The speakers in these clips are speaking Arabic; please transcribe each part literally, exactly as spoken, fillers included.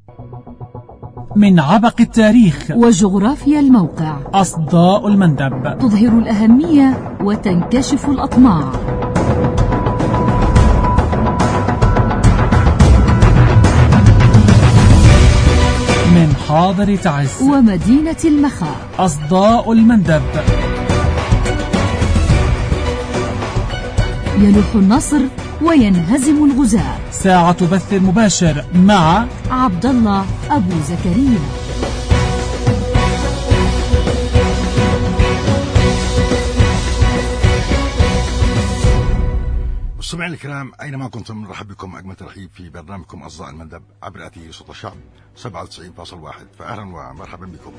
من عبق التاريخ وجغرافيا الموقع، أصداء المندب تظهر الأهمية وتنكشف الأطماع. من حاضر تعز ومدينة المخا، أصداء المندب. يلوح النصر وينهزم الغزاة. ساعة بث مباشر مع عبد الله أبو زكريا. مستمعينا الكرام، أينما كنتم نرحب بكم أجمل ترحيب في برنامجكم أصداء المندب عبر آتي صوت الشعب سبعة وتسعين فاصلة واحد. فأهلا ومرحبا بكم.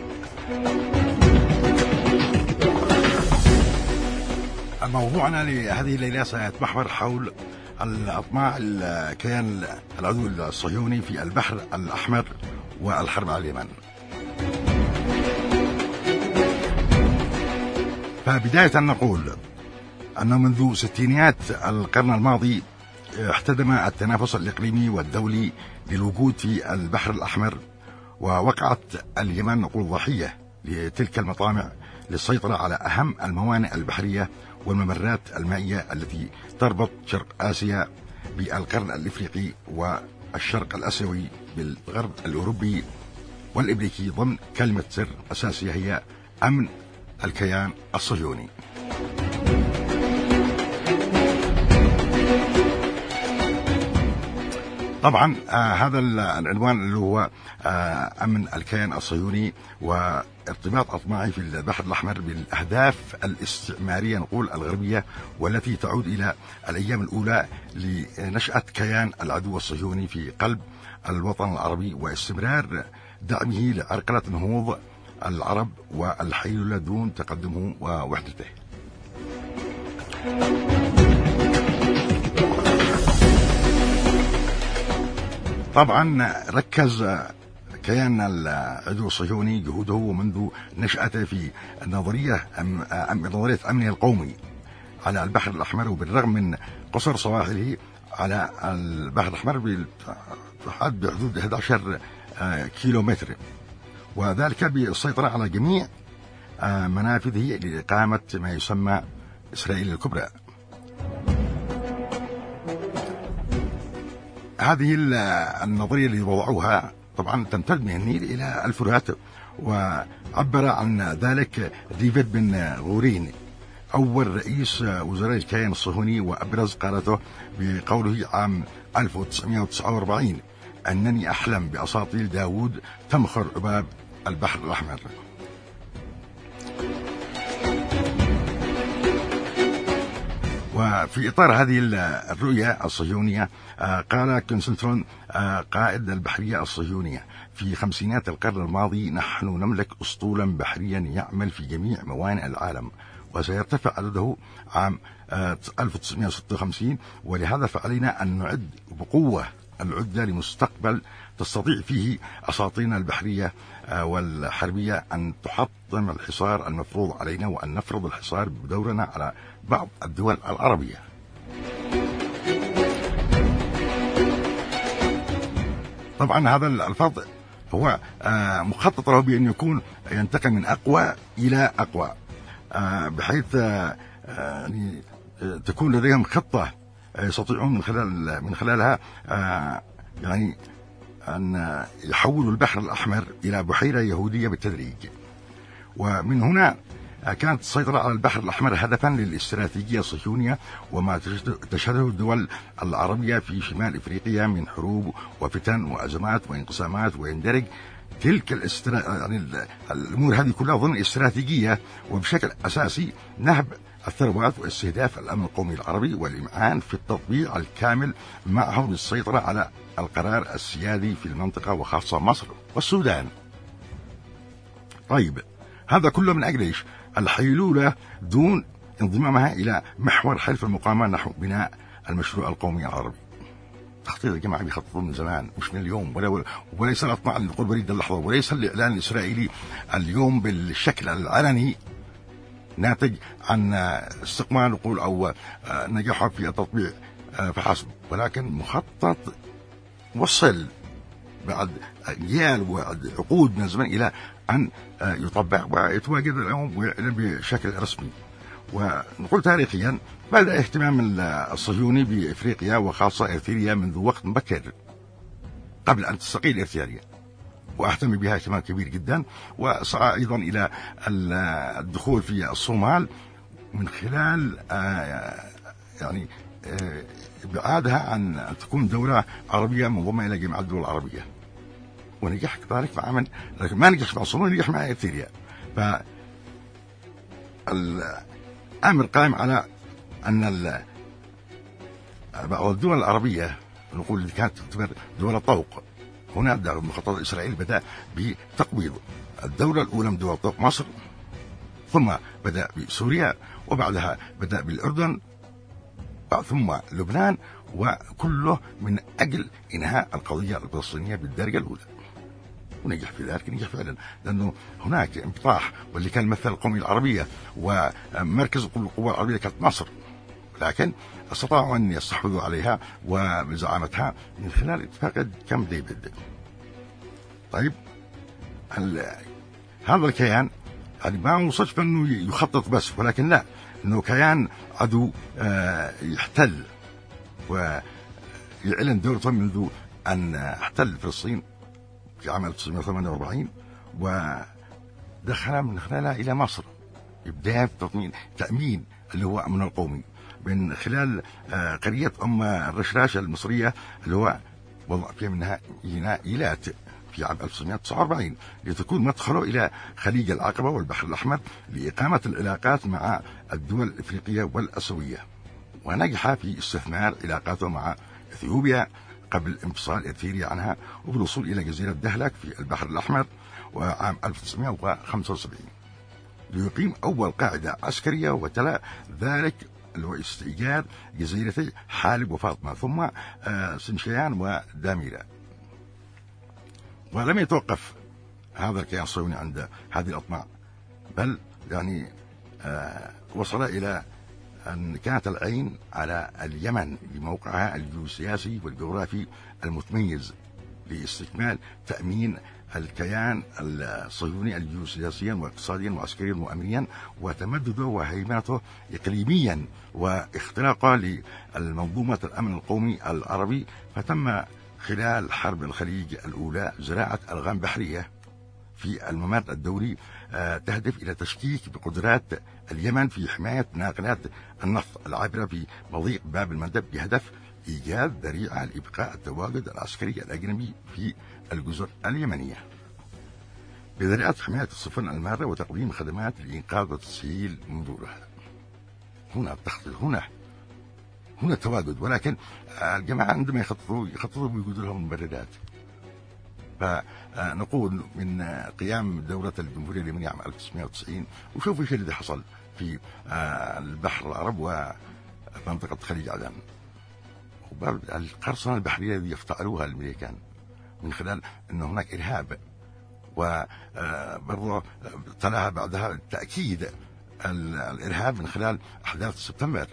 موضوعنا لهذه الليلة سيتمحور حول الأطماع الكيان العدو الصهيوني في البحر الأحمر والحرب على اليمن. فبداية نقول أنه منذ ستينيات القرن الماضي احتدم التنافس الإقليمي والدولي للوجود في البحر الأحمر، ووقعت اليمن نقول ضحية لتلك المطامع للسيطرة على أهم الموانئ البحرية والممرات المائية التي تربط شرق آسيا بالقرن الإفريقي والشرق الآسيوي بالغرب الأوروبي والإمريكي ضمن كلمة سر أساسية هي أمن الكيان الصهيوني. طبعا آه هذا العنوان اللي هو آه أمن الكيان الصهيوني وارتباط أطماعي في البحر الأحمر بالأهداف الاستعمارية نقول الغربية، والتي تعود إلى الأيام الأولى لنشأة كيان العدو الصهيوني في قلب الوطن العربي، واستمرار دعمه لعرقلة نهوض العرب والحيلولة دون تقدمه ووحدته. طبعا ركز كيان العدو الصهيوني جهوده منذ نشأته في النظرية أم أم نظرية أمنه القومي على البحر الأحمر، وبالرغم من قصر سواحله على البحر الأحمر بحدود أحد عشر كيلو متر، وذلك بالسيطرة على جميع منافذه لإقامة ما يسمى إسرائيل الكبرى. هذه النظرية اللي وضعوها طبعا تمتد من النيل إلى الفرات، وعبر عن ذلك ديفيد بن غورين أول رئيس وزراء الكيان الصهيوني، وأبرز قالته بقوله عام ألف وتسعمائة وتسعة وأربعين: أنني أحلم بأساطيل داود تمخر عباب البحر الأحمر. وفي إطار هذه الرؤية الصهيونية قال كونسنترون قائد البحرية الصهيونية: في خمسينات القرن الماضي نحن نملك أسطولا بحريا يعمل في جميع موانئ العالم، وسيرتفع عدده عام ألف وتسعمائة وستة وخمسين، ولهذا فعلينا أن نعد بقوة العدة لمستقبل تستطيع فيه أساطيلنا البحرية والحربية أن تحطم الحصار المفروض علينا، وأن نفرض الحصار بدورنا على بعض الدول العربية. طبعا هذا الفرض هو مخطط له بأن يكون ينتقل من أقوى إلى أقوى، بحيث يعني تكون لديهم خطة يستطيعون من خلال من خلالها يعني أن يحولوا البحر الأحمر إلى بحيرة يهودية بالتدريج. ومن هنا كانت السيطرة على البحر الأحمر هدفا للاستراتيجية الصهيونية، وما تشهده الدول العربية في شمال إفريقيا من حروب وفتن وأزمات وانقسامات، ويندرج تلك الاسترا... يعني الأمور هذه كلها ضمن استراتيجية وبشكل أساسي نهب الثروات واستهداف الأمن القومي العربي والإمعان في التطبيع الكامل معه للسيطرة على القرار السيادي في المنطقة وخاصة مصر والسودان. طيب هذا كله من أجل إيش؟ الحيلولة دون انضمامها إلى محور حلف المقاومة نحو بناء المشروع القومي العربي. تخطيط يا جماعة بيخططون من زمان، مش من اليوم، ولا وليس الأطماع اللي نقول بريد اللحظة، وليس الإعلان الإسرائيلي اليوم بالشكل العلني ناتج عن استقبال نقول أو نجاح في التطبيع فحسب، ولكن مخطط وصل بعد أجيال وبعد عقود من الزمن إلى أن يطبق ويتواجد اليوم بشكل رسمي. ونقول تاريخيا بدأ اهتمام الصهيوني بإفريقيا وخاصة إريتريا منذ وقت مبكر قبل أن تستقيل إريتريا، واهتم بها اهتمام كبير جدا، وسعى أيضا إلى الدخول في الصومال من خلال يعني إبعادها عن أن تكون دولة عربية منضمة إلى جماعة الدول العربية، ونجح كذلك مع من، لكن ما نجح مع الصومال، نجح مع إريتريا. فالأمر قائم على أن بعض الدول العربية نقول اللي كانت تعتبر دول طوق، هنا المخطط الإسرائيلي بدأ بتقبيض الدولة الأولى من دول طوق مصر، ثم بدأ بسوريا، وبعدها بدأ بالأردن، ثم لبنان، وكله من أجل إنهاء القضية الفلسطينية بالدرجة الأولى. ونجح في ذلك، نجح فعلا، لأنه هناك انفتاح، واللي كان مثل القومية العربية ومركز القوى العربية كانت مصر، لكن استطاعوا أن يستحوذوا عليها وبزعامتها من خلال اتفاق كامب ديفيد. طيب هذا الكيان يعني ما وصلش أنه يخطط بس، ولكن لا، أنه كيان عدو يحتل ويعلن دولته منذ أن احتل فلسطين في عام ألف وتسعمائة وثمانية وأربعين، ودخل من خلالها إلى مصر بداية تأمين اللي هو أمن القومي من خلال قرية أم الرشراشة المصرية اللي هو وضع فيها منها إيلات في عام ألف وتسعمائة وتسعة وأربعين لتكون مدخله إلى خليج العقبة والبحر الأحمر لإقامة العلاقات مع الدول الإفريقية والآسيوية. ونجح في استثمار علاقاته مع إثيوبيا قبل انفصال إريتريا عنها، وبالوصول إلى جزيرة دهلك في البحر الأحمر وعام ألف وتسعمائة وخمسة وسبعين ليقيم أول قاعدة عسكرية، وتلا ذلك اللي هو استئجار جزيرتي حالب وفاطمة، ثم سنشيان وداميرا. ولم يتوقف هذا الكيان الصهيوني عند هذه الأطماع، بل يعني وصل إلى أن كانت العين على اليمن بموقعها الجيوسياسي والجغرافي المتميز لاستكمال تأمين الكيان الصهيوني الجيوسياسيا واقتصاديا وعسكريا وأمنيا، وتمدده وهيمنته إقليميا واختراقه للمنظومة الأمن القومي العربي. فتم خلال حرب الخليج الأولى زراعة ألغام بحرية في الممر الدولي تهدف إلى تشكيك بقدرات اليمن في حماية ناقلات النفط العابرة في مضيق باب المندب، بهدف إيجاد ذريعة لإبقاء التواجد العسكري الأجنبي في الجزر اليمنية بذريعة حماية السفن المارة وتقديم خدمات لإنقاذ وتسهيل مرورها. هنا التخطيط، هنا هنا التواجد، ولكن الجماعة عندما يخططوا يخططوا بيوجدوا لهم مبررات. فنقول من قيام دولة الجمهورية اليمنية عام ألف وتسعمائة وتسعين، وشوفوا ايش اللي حصل في البحر العرب ومنطقة خليج عدن، القرصنة البحرية التي يفتعلوها الأمريكان من خلال أن هناك إرهاب، وبرضه تلاها بعدها تأكيد الإرهاب من خلال أحداث سبتمبر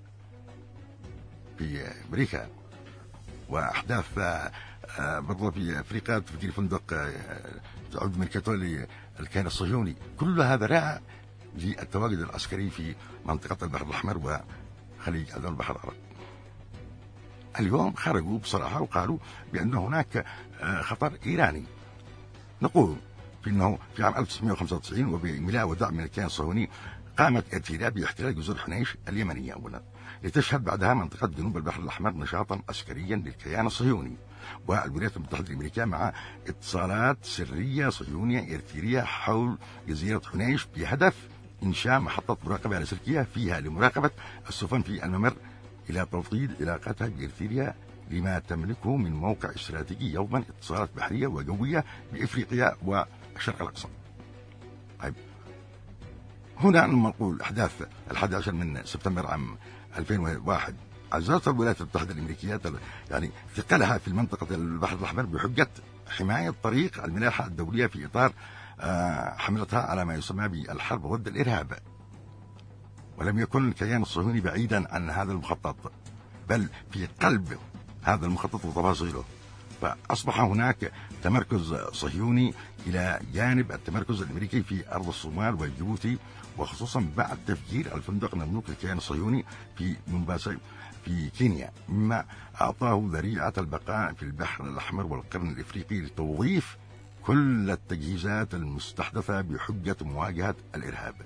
في أمريكا، وأحداث برضه في أفريقيا تفجير فندق تعود ملكته للكيان الصهيوني. كل هذا راعى للتواجد العسكري في منطقة البحر الأحمر وخليج عدن والبحر العربي. اليوم خرجوا بصراحة وقالوا بأن هناك خطر إيراني. نقول في أنه في عام ألف وتسعمائة وخمسة وتسعين وبملاء ودعم من الكيان الصهيوني قامت إريتريا باحتلال جزر حنيش اليمنية أولا، لتشهد بعدها منطقة جنوب البحر الأحمر نشاطا عسكريا للكيان الصهيوني والولايات المتحدة الأمريكية مع اتصالات سرية صهيونية إريترية حول جزيرة حنيش بهدف إنشاء محطة مراقبة لاسلكية فيها لمراقبة السفن في الممر إلى توطيد علاقتها بإريتريا لما تملكه من موقع استراتيجي يضمن اتصالات بحرية وجوية بإفريقيا والشرق الأقصى. طيب هنا نقول أحداث الحادي عشر من سبتمبر عام ألفين وواحد عززت الولايات المتحدة الأمريكية يعني ثقلها في منطقة البحر الأحمر بحجة حماية طريق الملاحة الدولية في إطار حملتها على ما يسمى بالحرب ضد الإرهاب. ولم يكن الكيان الصهيوني بعيدا عن هذا المخطط، بل في قلب هذا المخطط وتفاصيله. فأصبح هناك تمركز صهيوني إلى جانب التمركز الأمريكي في أرض الصومال وجيبوتي، وخصوصا بعد تفجير الفندق المملوك للكيان الصهيوني في مومباسا في كينيا، مما أعطاه ذريعة البقاء في البحر الأحمر والقرن الإفريقي لتوظيف كل التجهيزات المستحدثة بحجة مواجهة الإرهاب.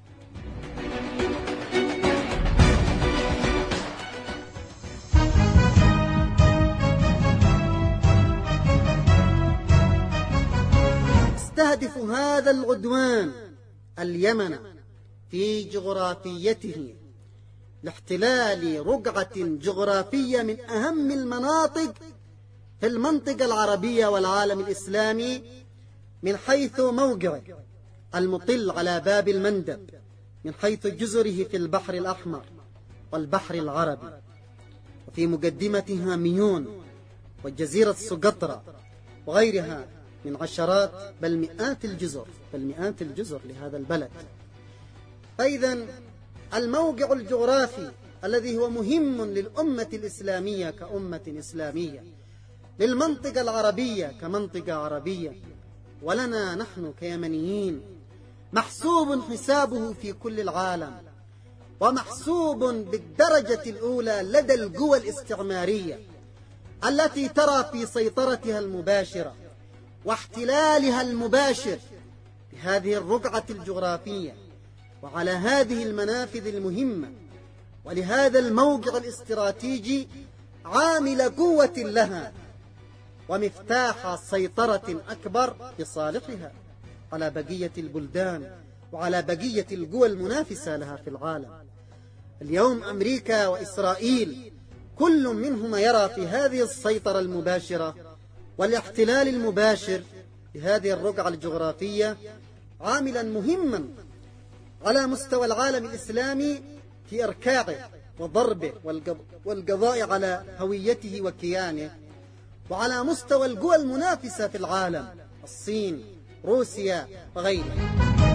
يستهدف هذا العدوان اليمن في جغرافيته لاحتلال رقعة جغرافية من أهم المناطق في المنطقة العربية والعالم الإسلامي، من حيث موقعه المطل على باب المندب، من حيث جزره في البحر الأحمر والبحر العربي، وفي مقدمتها ميون والجزيرة سقطرى وغيرها من عشرات بل مئات الجزر بل مئات الجزر لهذا البلد. فإذا الموقع الجغرافي الذي هو مهم للأمة الإسلامية كأمة إسلامية، للمنطقة العربية كمنطقة عربية، ولنا نحن كيمنيين محسوب حسابه في كل العالم، ومحسوب بالدرجة الأولى لدى القوى الاستعمارية التي ترى في سيطرتها المباشرة واحتلالها المباشر بهذه الرقعة الجغرافية وعلى هذه المنافذ المهمة ولهذا الموقع الاستراتيجي عامل قوة لها ومفتاح سيطرة أكبر لصالحها على بقية البلدان وعلى بقية القوى المنافسة لها في العالم. اليوم أمريكا وإسرائيل كل منهما يرى في هذه السيطرة المباشرة والاحتلال المباشر لهذه الرقعة الجغرافية عاملا مهما على مستوى العالم الإسلامي في إركاعه وضربه والقضاء على هويته وكيانه، وعلى مستوى القوى المنافسة في العالم الصين روسيا وغيرها.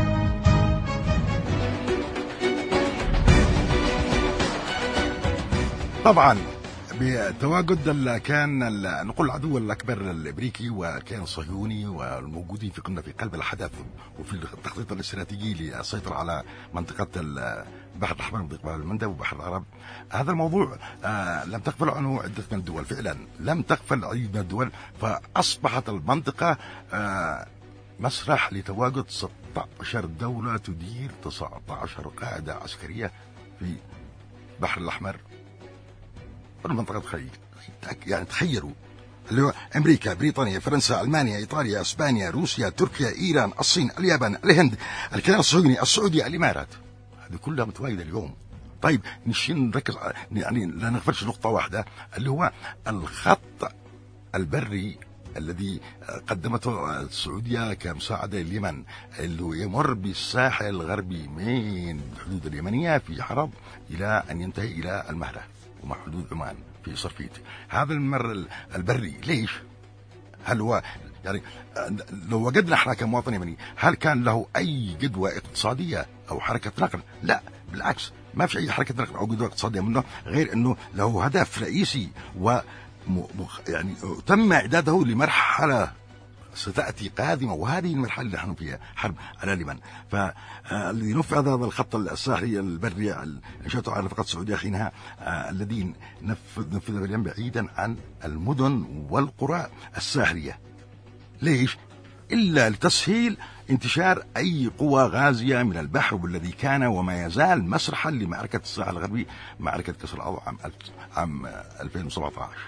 طبعا بتواجد كان نقول العدو الأكبر الأمريكي وكان الصهيوني والموجودين في كنا في قلب الحدث وفي التخطيط الاستراتيجي للسيطرة على منطقة البحر الأحمر وبحر المندب وبحر العرب. هذا الموضوع آه لم تغفل عنه عدة من الدول، فعلا لم تغفل عدة من الدول، فأصبحت المنطقة آه مسرح لتواجد ستة عشر دولة تدير تسعة عشر قاعدة عسكرية في البحر الأحمر والمنطقة الخليج. يعني تخيلوا اللي هو أمريكا، بريطانيا، فرنسا، ألمانيا، إيطاليا، إسبانيا، روسيا، تركيا، إيران، الصين، اليابان، الهند، الكيان الصهيوني، السعودية، الإمارات، هذه كلها متواجدة اليوم. طيب نشين نركز يعني لا نغفلش نقطة واحدة اللي هو الخط البري الذي قدمته السعودية كمساعدة لليمن، اللي هو يمر بالساحل الغربي من الحدود اليمنية في حرب إلى أن ينتهي إلى المهرة ومع حدود عمان في صرفيت. هذا الممر البري ليش؟ هل هو يعني لو وجدنا احنا كمواطن يمني هل كان له أي جدوى اقتصادية أو حركة نقل؟ لا بالعكس، ما في أي حركة نقل أو جدوى اقتصادية منه، غير أنه له هدف رئيسي و يعني تم إعداده لمرحلة ستأتي قادمة، وهذه المرحلة اللي نحن فيها حرب على اليمن. فالذي نفذ هذا الخط الساحلي البري انشأته على فقط السعودية حينها الذي نفذ نفذ اليمن بعيدا عن المدن والقرى الساحلية. ليش؟ إلا لتسهيل انتشار أي قوى غازية من البحر، والذي كان وما يزال مسرحا لمعركة الساحل الغربي، معركة كسر العظم عام عام ألفين وسبعة عشر،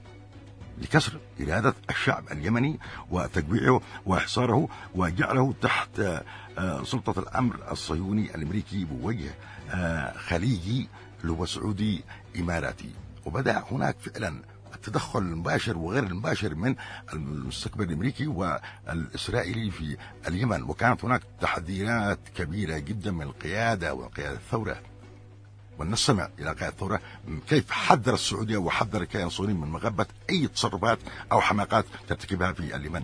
لكسر إرادة الشعب اليمني وتجويعه وإحصاره وجعله تحت سلطة الأمر الصهيوني الأمريكي بوجه خليجي اللي هو سعودي إماراتي. وبدأ هناك فعلا التدخل المباشر وغير المباشر من المستقبل الأمريكي والإسرائيلي في اليمن، وكانت هناك تحذيرات كبيرة جدا من القيادة وقيادة الثورة، ونستمع إلى قائد الثورة كيف حذر السعودية وحذر الكيان الصهيوني من مغبة أي تصرفات أو حماقات ترتكبها في اليمن.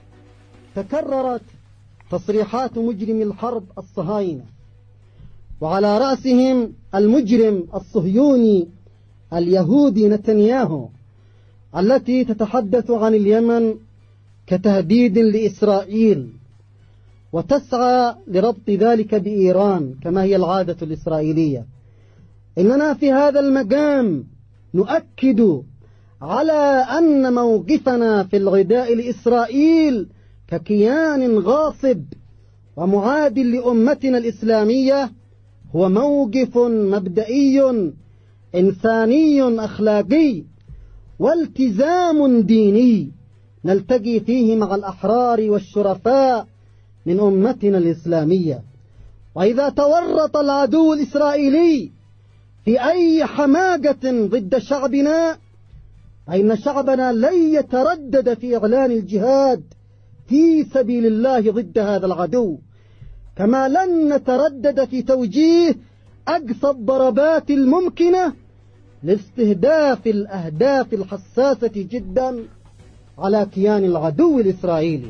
تكررت تصريحات مجرم الحرب الصهاينة، وعلى رأسهم المجرم الصهيوني اليهودي نتنياهو، التي تتحدث عن اليمن كتهديد لإسرائيل وتسعى لربط ذلك بإيران كما هي العادة الإسرائيلية. إننا في هذا المقام نؤكد على أن موقفنا في الغداء لإسرائيل ككيان غاصب ومعاد لأمتنا الإسلامية هو موقف مبدئي إنساني أخلاقي والتزام ديني نلتقي فيه مع الأحرار والشرفاء من أمتنا الإسلامية. وإذا تورط العدو الإسرائيلي في أي حماقة ضد شعبنا فإن شعبنا لن يتردد في إعلان الجهاد في سبيل الله ضد هذا العدو، كما لن نتردد في توجيه أقصى الضربات الممكنة لاستهداف الأهداف الحساسة جدا على كيان العدو الإسرائيلي.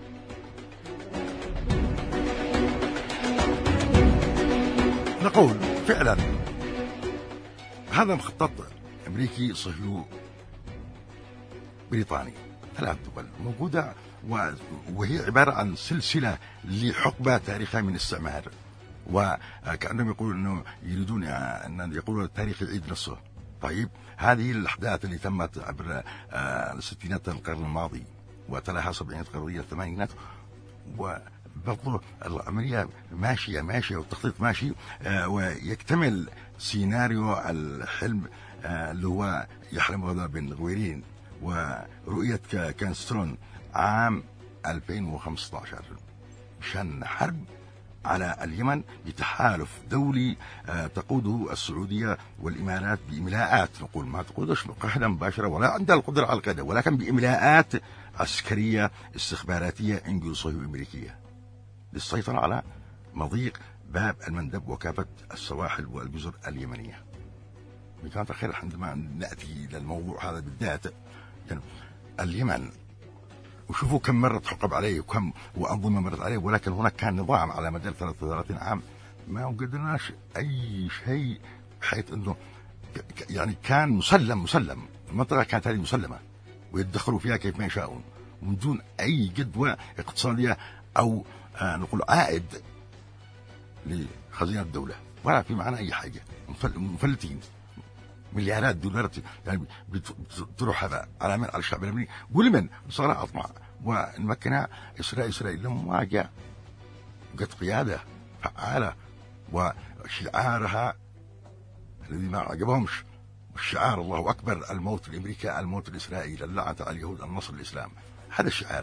نقول فعلا هذا مخطط أمريكي صهيوني بريطاني، ثلاث دول موجودة وهي عبارة عن سلسلة لحقبة تاريخها من الاستعمار، وكأنهم يقولون أنه يريدون أن يقولوا التاريخ يعيد نفسه. طيب هذه الأحداث اللي تمت عبر الستينات القرن الماضي وتلاها سبعينات القرنية الثمانينات، وبرضه العملية ماشية ماشية والتخطيط ماشي، ويكتمل سيناريو الحلم اللي هو يحلمه هذا بن غويرين ورؤية كانسترون عام ألفين وخمسة عشر مشان حرب على اليمن بتحالف دولي تقوده السعودية والإمارات بإملاءات، نقول ما تقودش قاعدة مباشرة ولا عندها القدرة على القيادة، ولكن بإملاءات عسكرية استخباراتية إنجليزية وأمريكية للسيطرة على مضيق باب المندب وكافة السواحل والجزر اليمنية. كانت الخير عندما نأتي إلى الموضوع هذا بالذات، يعني اليمن وشوفوا كم مرة حقب عليه وكم وأنظمة مرت عليه، ولكن هناك كان نظام على مدار ثلاثة وثلاثين عام ما قدرناش أي شيء، بحيث أنه يعني كان مسلم مسلم المنطقة كانت هذه مسلمة ويتدخلوا فيها كيف ما يشاءون من دون أي جدوى اقتصادية أو آه نقول عائد لخزينة الدولة ولا في معنى أي حاجة. مفلتين مليارات دولارات يعني بتروح هذا على من على الشعب اليمني، ولمن صار أطمع ونمكنها إسرائيل. إسرائيل لما جاء قد قيادة فعالة وشعارها الذي ما عجبهمش الشعار الله أكبر، الموت لأمريكا الموت لإسرائيل، اللعنة على اليهود النصر للإسلام. هذا الشعار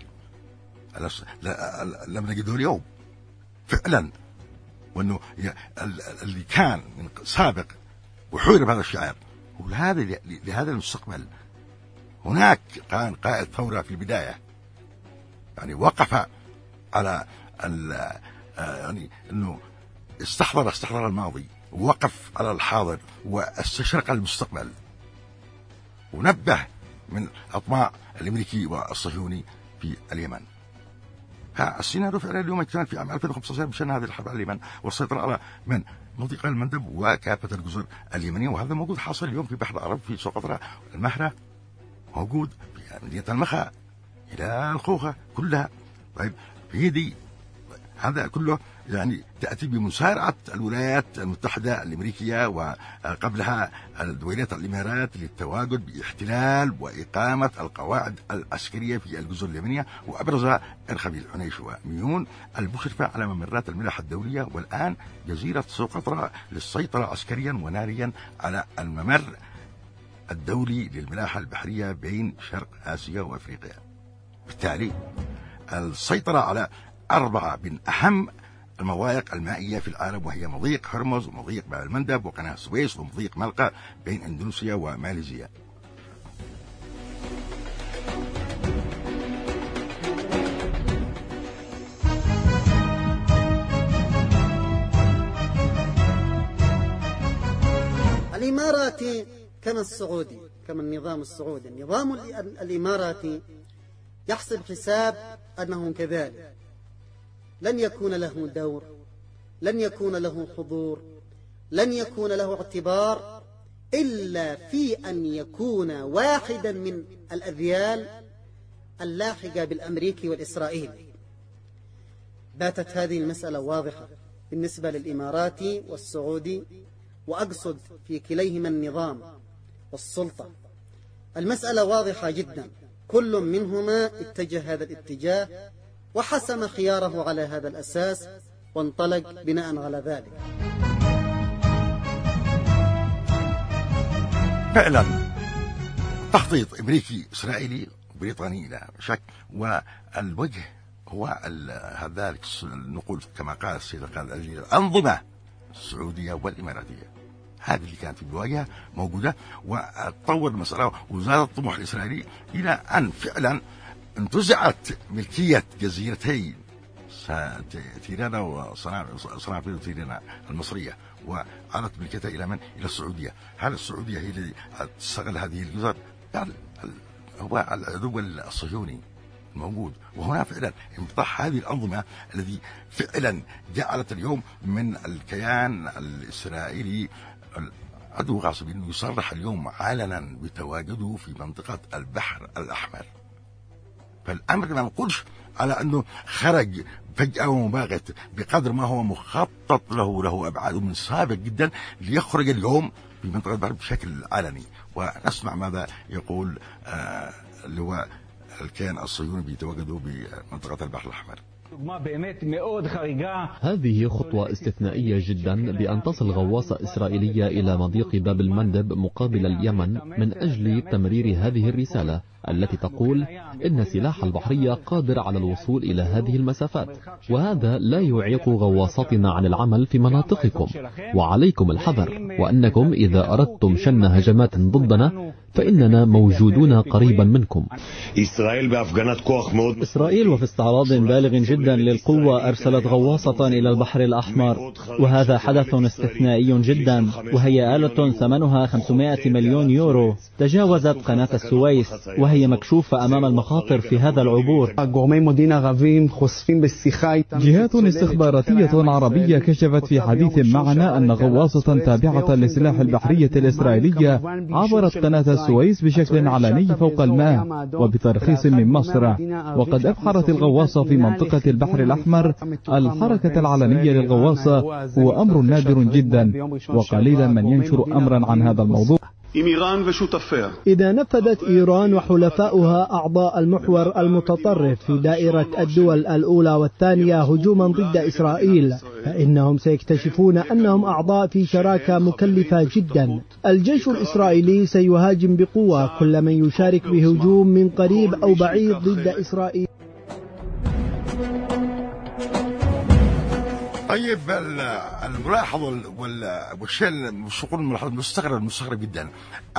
لم نجده اليوم فعلا، وأنه اللي كان من سابق وحورب هذا الشعار وهذا لهذا المستقبل. هناك كان قائد ثورة في البداية يعني وقف على يعني أنه استحضر استحضر الماضي ووقف على الحاضر واستشرق المستقبل ونبه من أطماع الأمريكي والصهيوني في اليمن. السيناريو فعلا اليوم اكتمل في عام ألفين وخمسة عشر بشأن هذه الحرب على اليمن والسيطرة على من منطقة المندب وكافة الجزر اليمنية، وهذا موجود حاصل اليوم في بحر العرب في سقطرى المهرة، موجود في مدينة المخا إلى الخوخة كلها. طيب هي دي هذا كله يعني تأتي بمسارعة الولايات المتحدة الأمريكية وقبلها دويلات الإمارات للتواجد باحتلال وإقامة القواعد العسكرية في الجزر اليمنية، وأبرزها إرخبيل عنيش وميون المشرفة على ممرات الملاحة الدولية، والآن جزيرة سقطرى للسيطرة عسكريا وناريا على الممر الدولي للملاحة البحرية بين شرق آسيا وأفريقيا. بالتالي السيطرة على أربعة من أهم المضايق المائية في العالم، وهي مضيق هرمز ومضيق باب المندب وقناة السويس ومضيق ملقا بين إندونيسيا وماليزيا. الإماراتي كما السعودي كما النظام السعودي، النظام الإماراتي يحسب حساب أنه كذلك لن يكون له دور، لن يكون له حضور، لن يكون له اعتبار إلا في أن يكون واحدا من الأذيال اللاحقة بالأمريكي والإسرائيلي. باتت هذه المسألة واضحة بالنسبة للإماراتي والسعودي، وأقصد في كليهما النظام والسلطة. المسألة واضحة جدا، كل منهما اتجه هذا الاتجاه وحسم خياره على هذا الأساس وانطلق بناء على ذلك. فعلا تخطيط أمريكي إسرائيلي بريطاني لا شك، والوجه هو هذلك نقول كما قال السيد قال الأنظمة السعودية والإماراتية، هذه اللي كانت في الواجهة موجودة، وتطور المسألة وزاد الطموح الإسرائيلي إلى أن فعلا انتزعت ملكية جزيرتي تيرانا وصنافير تيرانا المصرية، وعادت ملكيتها إلى من؟ إلى السعودية. هل السعودية هي التي تستغل هذه الجزر؟ يعني هو العدو الصهيوني الموجود، وهنا فعلا انفتاح هذه الأنظمة الذي فعلا جعلت اليوم من الكيان الإسرائيلي عدو غاصب، انه يصرح اليوم علنا بتواجده في منطقة البحر الأحمر. فالأمر ما نقولش على أنه خرج فجأة ومباغت، بقدر ما هو مخطط له له أبعاد من سابق جدا ليخرج اليوم في منطقة البحر بشكل علني. ونسمع ماذا يقول آه اللي هو الكيان الصهيوني بيتواجدوا بمنطقة البحر الأحمر. هذه خطوة استثنائية جدا بأن تصل غواصة إسرائيلية إلى مضيق باب المندب مقابل اليمن من أجل تمرير هذه الرسالة التي تقول إن سلاح البحرية قادر على الوصول إلى هذه المسافات، وهذا لا يعيق غواصاتنا عن العمل في مناطقكم، وعليكم الحذر، وأنكم إذا أردتم شن هجمات ضدنا فإننا موجودون قريبا منكم. إسرائيل وفي استعراض بالغ جدا للقوة أرسلت غواصة إلى البحر الأحمر، وهذا حدث استثنائي جدا، وهي آلة ثمنها خمسمائة مليون يورو تجاوزت قناة السويس، وهي مكشوفة أمام المخاطر في هذا العبور. جهات استخباراتية عربية كشفت في حديث معنا أن غواصة تابعة لسلاح البحرية الإسرائيلية عبرت قناة السويس بشكل علني فوق الماء وبترخيص من مصر، وقد أبحرت الغواصة في منطقة البحر الأحمر. الحركة العلنية للغواصة هو أمر نادر جدا، وقليلا من ينشر أمرا عن هذا الموضوع. إذا نفذت إيران وحلفاؤها أعضاء المحور المتطرف في دائرة الدول الأولى والثانية هجوما ضد إسرائيل، فإنهم سيكتشفون أنهم أعضاء في شراكة مكلفة جدا. الجيش الإسرائيلي سيهاجم بقوة كل من يشارك بهجوم من قريب أو بعيد ضد إسرائيل. طيب الملاحظة والشيء المستغرب المستغرب جدا،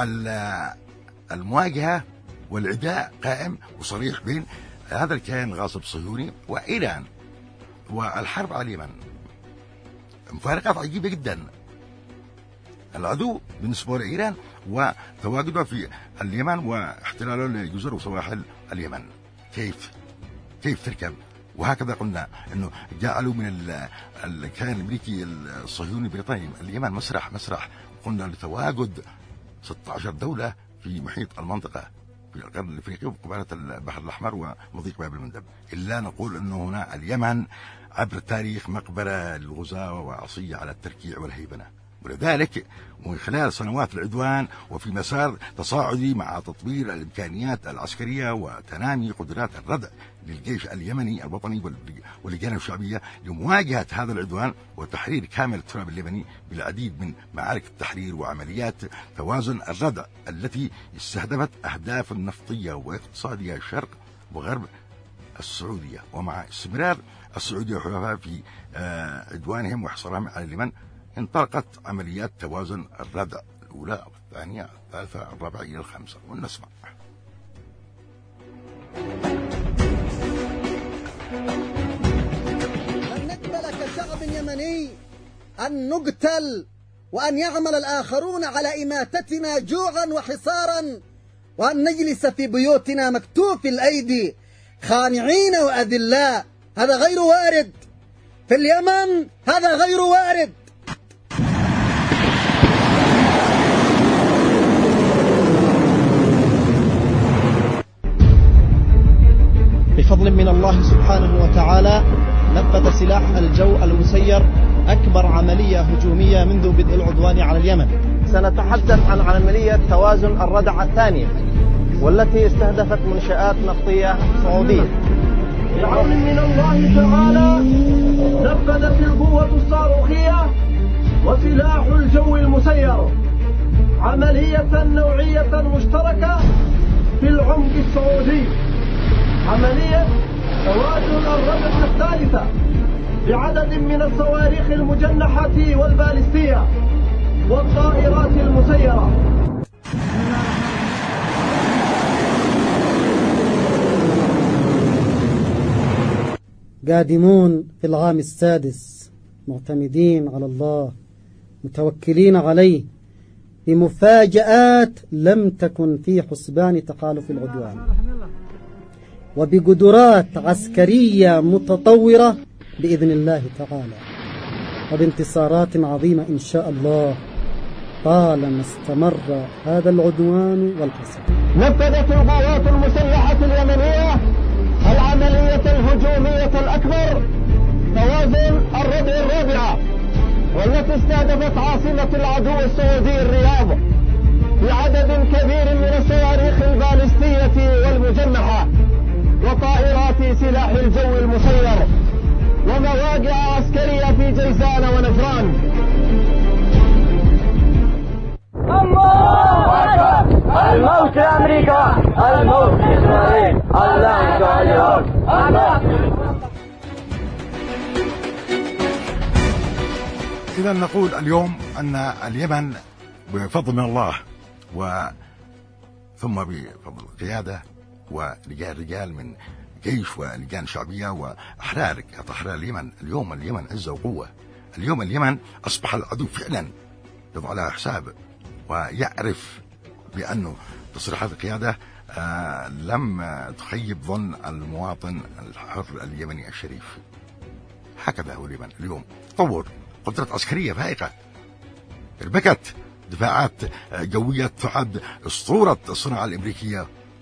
المواجهة والعداء قائم وصريح بين هذا الكيان الغاصب الصهيوني وإيران، والحرب على اليمن مفارقات عجيبة جدا. العدو بالنسبة لإيران وتواجده في اليمن واحتلاله لجزر وسواحل اليمن، كيف كيف تركب؟ وهكذا قلنا انه جعلوا من الكيان الامريكي الصهيوني البريطاني اليمن مسرح مسرح قلنا لتواجد ستة عشر دولة في محيط المنطقة في القرن الافريقي وقبالة البحر الاحمر ومضيق باب المندب. الا نقول انه هنا اليمن عبر التاريخ مقبرة للغزاة وعصية على التركيع والهيبنة، ولذلك ومن خلال سنوات العدوان وفي مسار تصاعدي مع تطوير الإمكانيات العسكرية وتنامي قدرات الردع للجيش اليمني الوطني واللجان الشعبية لمواجهة هذا العدوان وتحرير كامل التراب اليمني بالعديد من معارك التحرير وعمليات توازن الردع التي استهدفت أهداف نفطية واقتصادية شرق وغرب السعودية. ومع استمرار السعودية وحلفائها في عدوانهم وحصارهم على اليمن انطلقت عمليات توازن الردع الأولى والثانية الثالثة الرابعة إلى الخامسة، ونسمع. لن نقبل كشعب يمني أن نقتل وأن يعمل الآخرون على إماتتنا جوعا وحصارا، وأن نجلس في بيوتنا مكتوف الأيدي خانعين وأذلاء. هذا غير وارد في اليمن، هذا غير وارد. بفضل من الله سبحانه وتعالى نفذ سلاح الجو المسير أكبر عملية هجومية منذ بدء العدوان على اليمن. سنتحدث عن عملية توازن الردع الثانية والتي استهدفت منشآت نفطية سعودية. بعون من الله تعالى نفذت القوة الصاروخية وسلاح الجو المسير عملية نوعية مشتركة في العمق السعودي، عملية توازن الردع الثالثة بعدد من الصواريخ المجنحة والبالستية والطائرات المسيرة. قادمون في العام السادس معتمدين على الله متوكلين عليه بمفاجآت لم تكن في حسبان تحالف العدوان، وبقدرات عسكرية متطورة بإذن الله تعالى، وبانتصارات عظيمة إن شاء الله طالما استمر هذا العدوان والحصار. نفذت القوات المسلحة اليمنية العملية الهجومية الأكبر توازن الردع الرابعة، والتي استهدفت عاصمة العدو السعودي الرياض بعدد كبير من الصواريخ البالستية والمجنحة وطائرات سلاح الجو المسير ومواقع عسكرية في جيزان ونجران. الله أكبر! الموت لأمريكا، الموت لإسرائيل، اللعنة على اليهود. إذا نقول اليوم أن اليمن بفضل من الله و ثم بفضل القيادة ورجال رجال من جيش ولجان شعبية وأحرار أحرار اليمن، اليوم اليمن عزة وقوة. اليوم اليمن أصبح العدو فعلا يضع لها حساب ويعرف بأنه تصريحات القيادة آه لم تخيب ظن المواطن الحر اليمني الشريف. هكذا هو اليمن اليوم، تطور قدرة عسكرية فائقة، اربكت دفاعات جوية تعد أسطورة الصناعة الأمريكية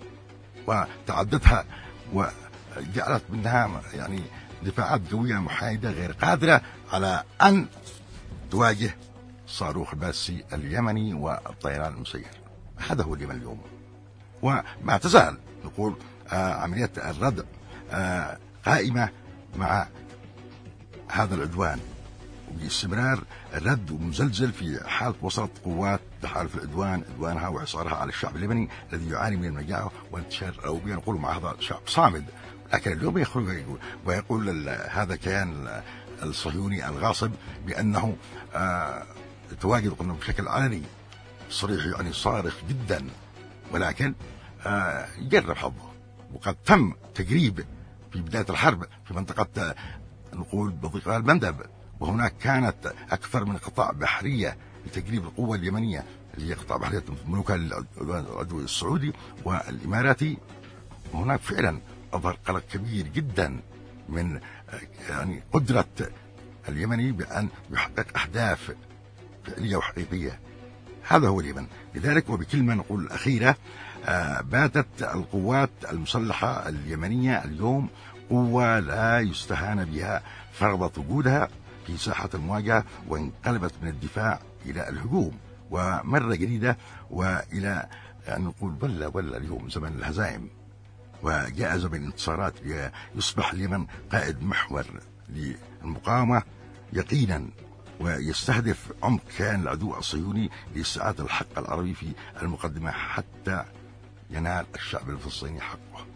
وتعدتها وجعلت منها يعني دفاعات جوية محايدة غير قادرة على أن تواجه صاروخ الباسي اليمني والطيران المسير. هذا هو اليمن اليوم، وما تزال نقول آه عملية الردع آه قائمة مع هذا العدوان وباستمرار الرد ومزلزل في حال وصلت قوات تحالف العدوان عدوانها وحصارها على الشعب اليمني الذي يعاني من المجاعة وانتشار الأوبئة. نقول مع هذا الشعب صامد، لكن اليوم يخرج ويقول ويقول هذا الكيان الصهيوني الغاصب بأنه آه تواجد قلنا بشكل علني صريح يعني صارخ جدا، ولكن آه يجرب حظه. وقد تم تجريب في بداية الحرب في منطقة نقول بضيق المندب، وهناك كانت أكثر من قطاع بحرية لتجريب القوة اليمنية اللي هي قطاع بحرية مملوكة للعدو السعودي والإماراتي. وهناك فعلا أظهر قلق كبير جدا من يعني قدرة اليمني بأن يحقق أهداف فعلية وحقيقية. هذا هو اليمن. لذلك وبكلمة نقول الأخيرة آه باتت القوات المسلحة اليمنية اليوم قوة لا يستهان بها، فرضت وجودها في ساحة المواجهة وانقلبت من الدفاع إلى الهجوم ومرة جديدة وإلى يعني نقول بلا بلا اليوم زمن الهزائم وجاء زمن الانتصارات. يصبح اليمن قائد محور للمقاومة يقينا، ويستهدف عمق كيان العدو الصهيوني لاستعادة الحق العربي في المقدمة حتى ينال الشعب الفلسطيني حقه.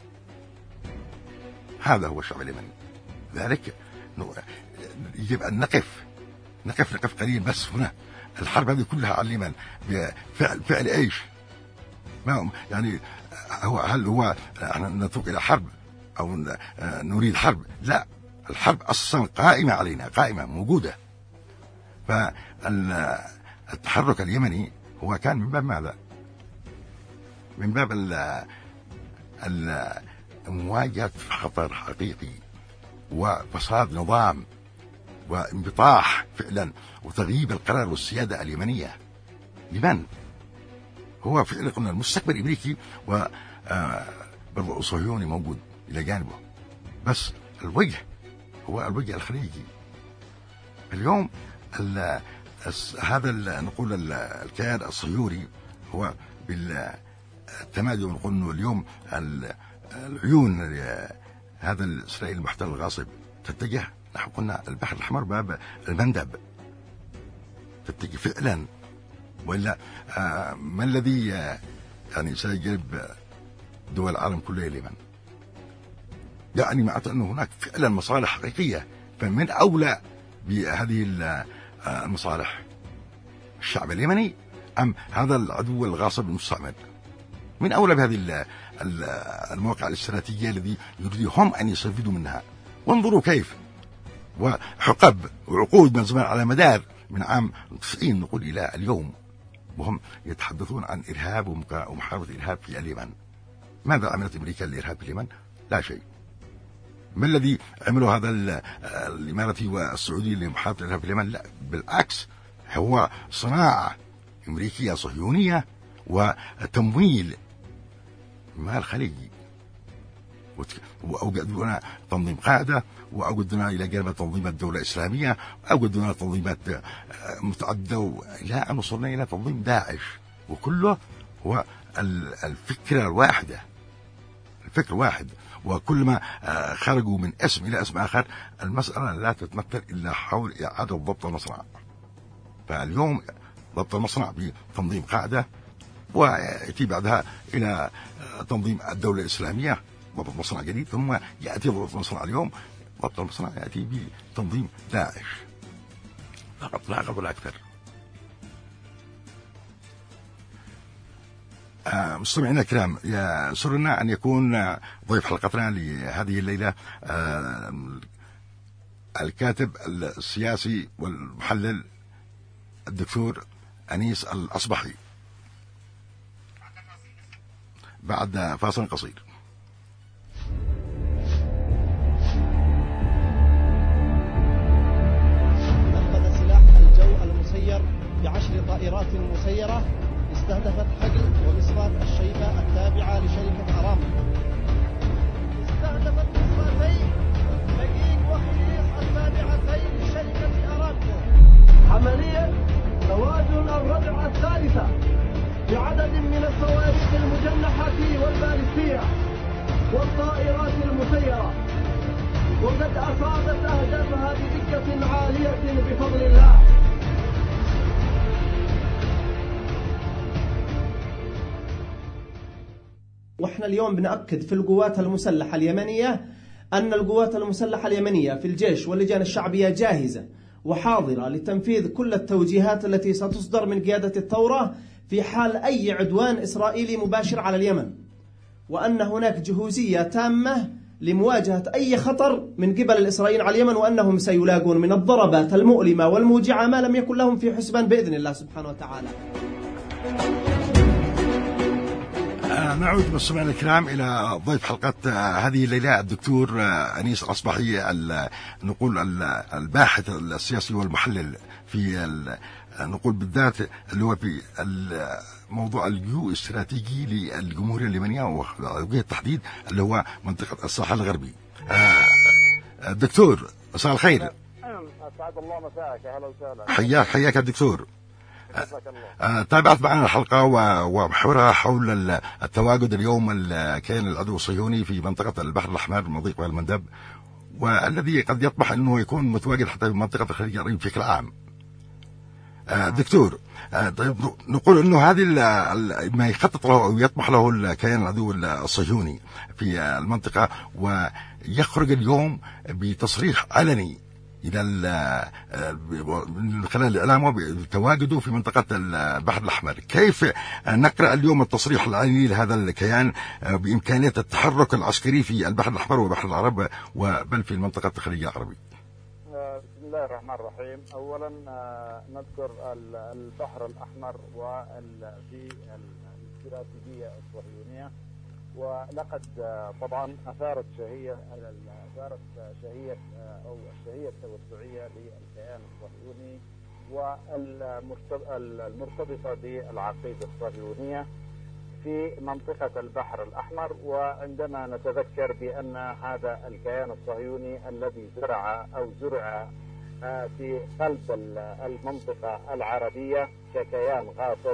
هذا هو الشعب اليمني. ذلك يجب أن نقف نقف نقف قليل بس هنا. الحرب هذه كلها على اليمن بفعل فعل ايش؟ ما يعني هو هل هو نتوق إلى حرب أو نريد حرب؟ لا، الحرب أصلا قائمة علينا، قائمة موجودة. فالتحرك اليمني هو كان من باب ماذا؟ من باب مواجهة خطر حقيقي وفساد نظام وانبطاح فعلا وتغييب القرار والسيادة اليمنية. لمن؟ هو فعلا قلنا المستقبل الأمريكي وبرضه صهيوني موجود إلى جانبه، بس الوجه هو الوجه الخليجي. اليوم ال هذا نقول الكيان الصهيوني هو بالتمادي، ونقول انه اليوم العيون هذا الاسرائيلي المحتل الغاصب تتجه نحو قلنا البحر الاحمر باب المندب، تتجه فعلا. والا ما الذي يعني سيجلب دول العالم كلها اليمن؟ يعني معناته انه هناك فعلا مصالح حقيقيه، فمن اولى بهذه المصالح الشعب اليمني ام هذا العدو الغاصب المستعمر؟ من اولى بهذه المواقع الاستراتيجيه الذي يريدوا هم ان يستفيدوا منها. وانظروا كيف وحقب وعقود من زمان على مدار من عام تسعين نقول الى اليوم وهم يتحدثون عن ارهاب ومحاربه الارهاب في اليمن. ماذا عملت امريكا للارهاب في اليمن؟ لا شيء. ما الذي عمله هذا الاماراتي والسعودي لمحاربه الارهاب في اليمن؟ لا بالعكس، هو صناعه امريكيه صهيونيه وتمويل مال خليجي، واوجدنا تنظيم قاعده، واوجدنا الى جانب تنظيمات دوله الاسلاميه، اوجدنا تنظيمات متعدده الى ان وصلنا الى تنظيم داعش، وكله هو الفكره الواحده، الفكر واحد. وكل ما خرجوا من اسم الى اسم اخر، المساله لا تتمثل الا حول اعاده ضبط المصنع. فاليوم ضبط المصنع بتنظيم قاعده، وياتي بعدها الى تنظيم الدوله الاسلاميه ضبط مصنع جديد، ثم ياتي ضبط مصنع اليوم ضبط المصنع ياتي بتنظيم داعش، فقط لا اقل ولا اكثر. آه مستمعينا الكرام، يسرنا أن يكون ضيف حلقتنا لهذه الليلة آه الكاتب السياسي والمحلل الدكتور أنيس الأصبحي. بعد فاصل قصير. نفذ سلاح الجو المسير بعشر طائرات مسيرة استهدفت حقل ومصفاة الشيبة التابعة لشركة أرامكو. استهدفت مصفاتين دقيق وخليص التابعتين لشركة أرامكو. عملية توازن الردعة الثالثة بعدد من الصواريخ المجنحة والبالستية والطائرات المسيرة، وقد أصابت أهدافها بدقة عالية بفضل الله. واحنا اليوم بنأكد في القوات المسلحة اليمنية أن القوات المسلحة اليمنية في الجيش واللجان الشعبية جاهزة وحاضرة لتنفيذ كل التوجيهات التي ستصدر من قيادة الثورة في حال أي عدوان إسرائيلي مباشر على اليمن، وأن هناك جهوزية تامة لمواجهة أي خطر من قبل الإسرائيليين على اليمن، وأنهم سيلاقون من الضربات المؤلمة والموجعة ما لم يكن لهم في حسبان بإذن الله سبحانه وتعالى. نعود مستمعينا الكرام إلى ضيف حلقة هذه الليلة الدكتور أنيس الأصبحي، نقول الباحث السياسي والمحلل في نقول بالذات اللي هو في الموضوع الجيو استراتيجي للجمهورية اليمنية ووجه التحديد اللي هو منطقة الساحل الغربي. دكتور مساء الخير. أسعد الله مساءك، أهلا وسهلا. حياك حياك الدكتور. آه، تابعت معنا الحلقة ومحورها حول التواجد اليوم الكيان العدو الصهيوني في منطقة البحر الأحمر مضيق والمندب، والذي قد يطمح أنه يكون متواجد حتى في منطقة الخليج العربي بشكل عام. آه، دكتور، آه، نقول أنه هذه ما يخطط له أو يطمح له الكيان العدو الصهيوني في المنطقة، ويخرج اليوم بتصريح علني إلى من خلال الإعلام بتواجده في منطقة البحر الأحمر. كيف نقرأ اليوم التصريح العلني لهذا الكيان بإمكانية التحرك العسكري في البحر الأحمر وبحر العرب وبل في منطقة الخليج العربي؟ بسم الله الرحمن الرحيم. أولا نذكر البحر الأحمر وفي الاستراتيجية الصهيونية، ولقد طبعا أثارت شهية أثارت شهية أو الشهية التوسعية للكيان الصهيوني والمرتبطة بالعقيدة الصهيونية. في منطقة البحر الأحمر. وعندما نتذكر بأن هذا الكيان الصهيوني الذي زرع أو زرع في قلب المنطقة العربية ككيان غاصب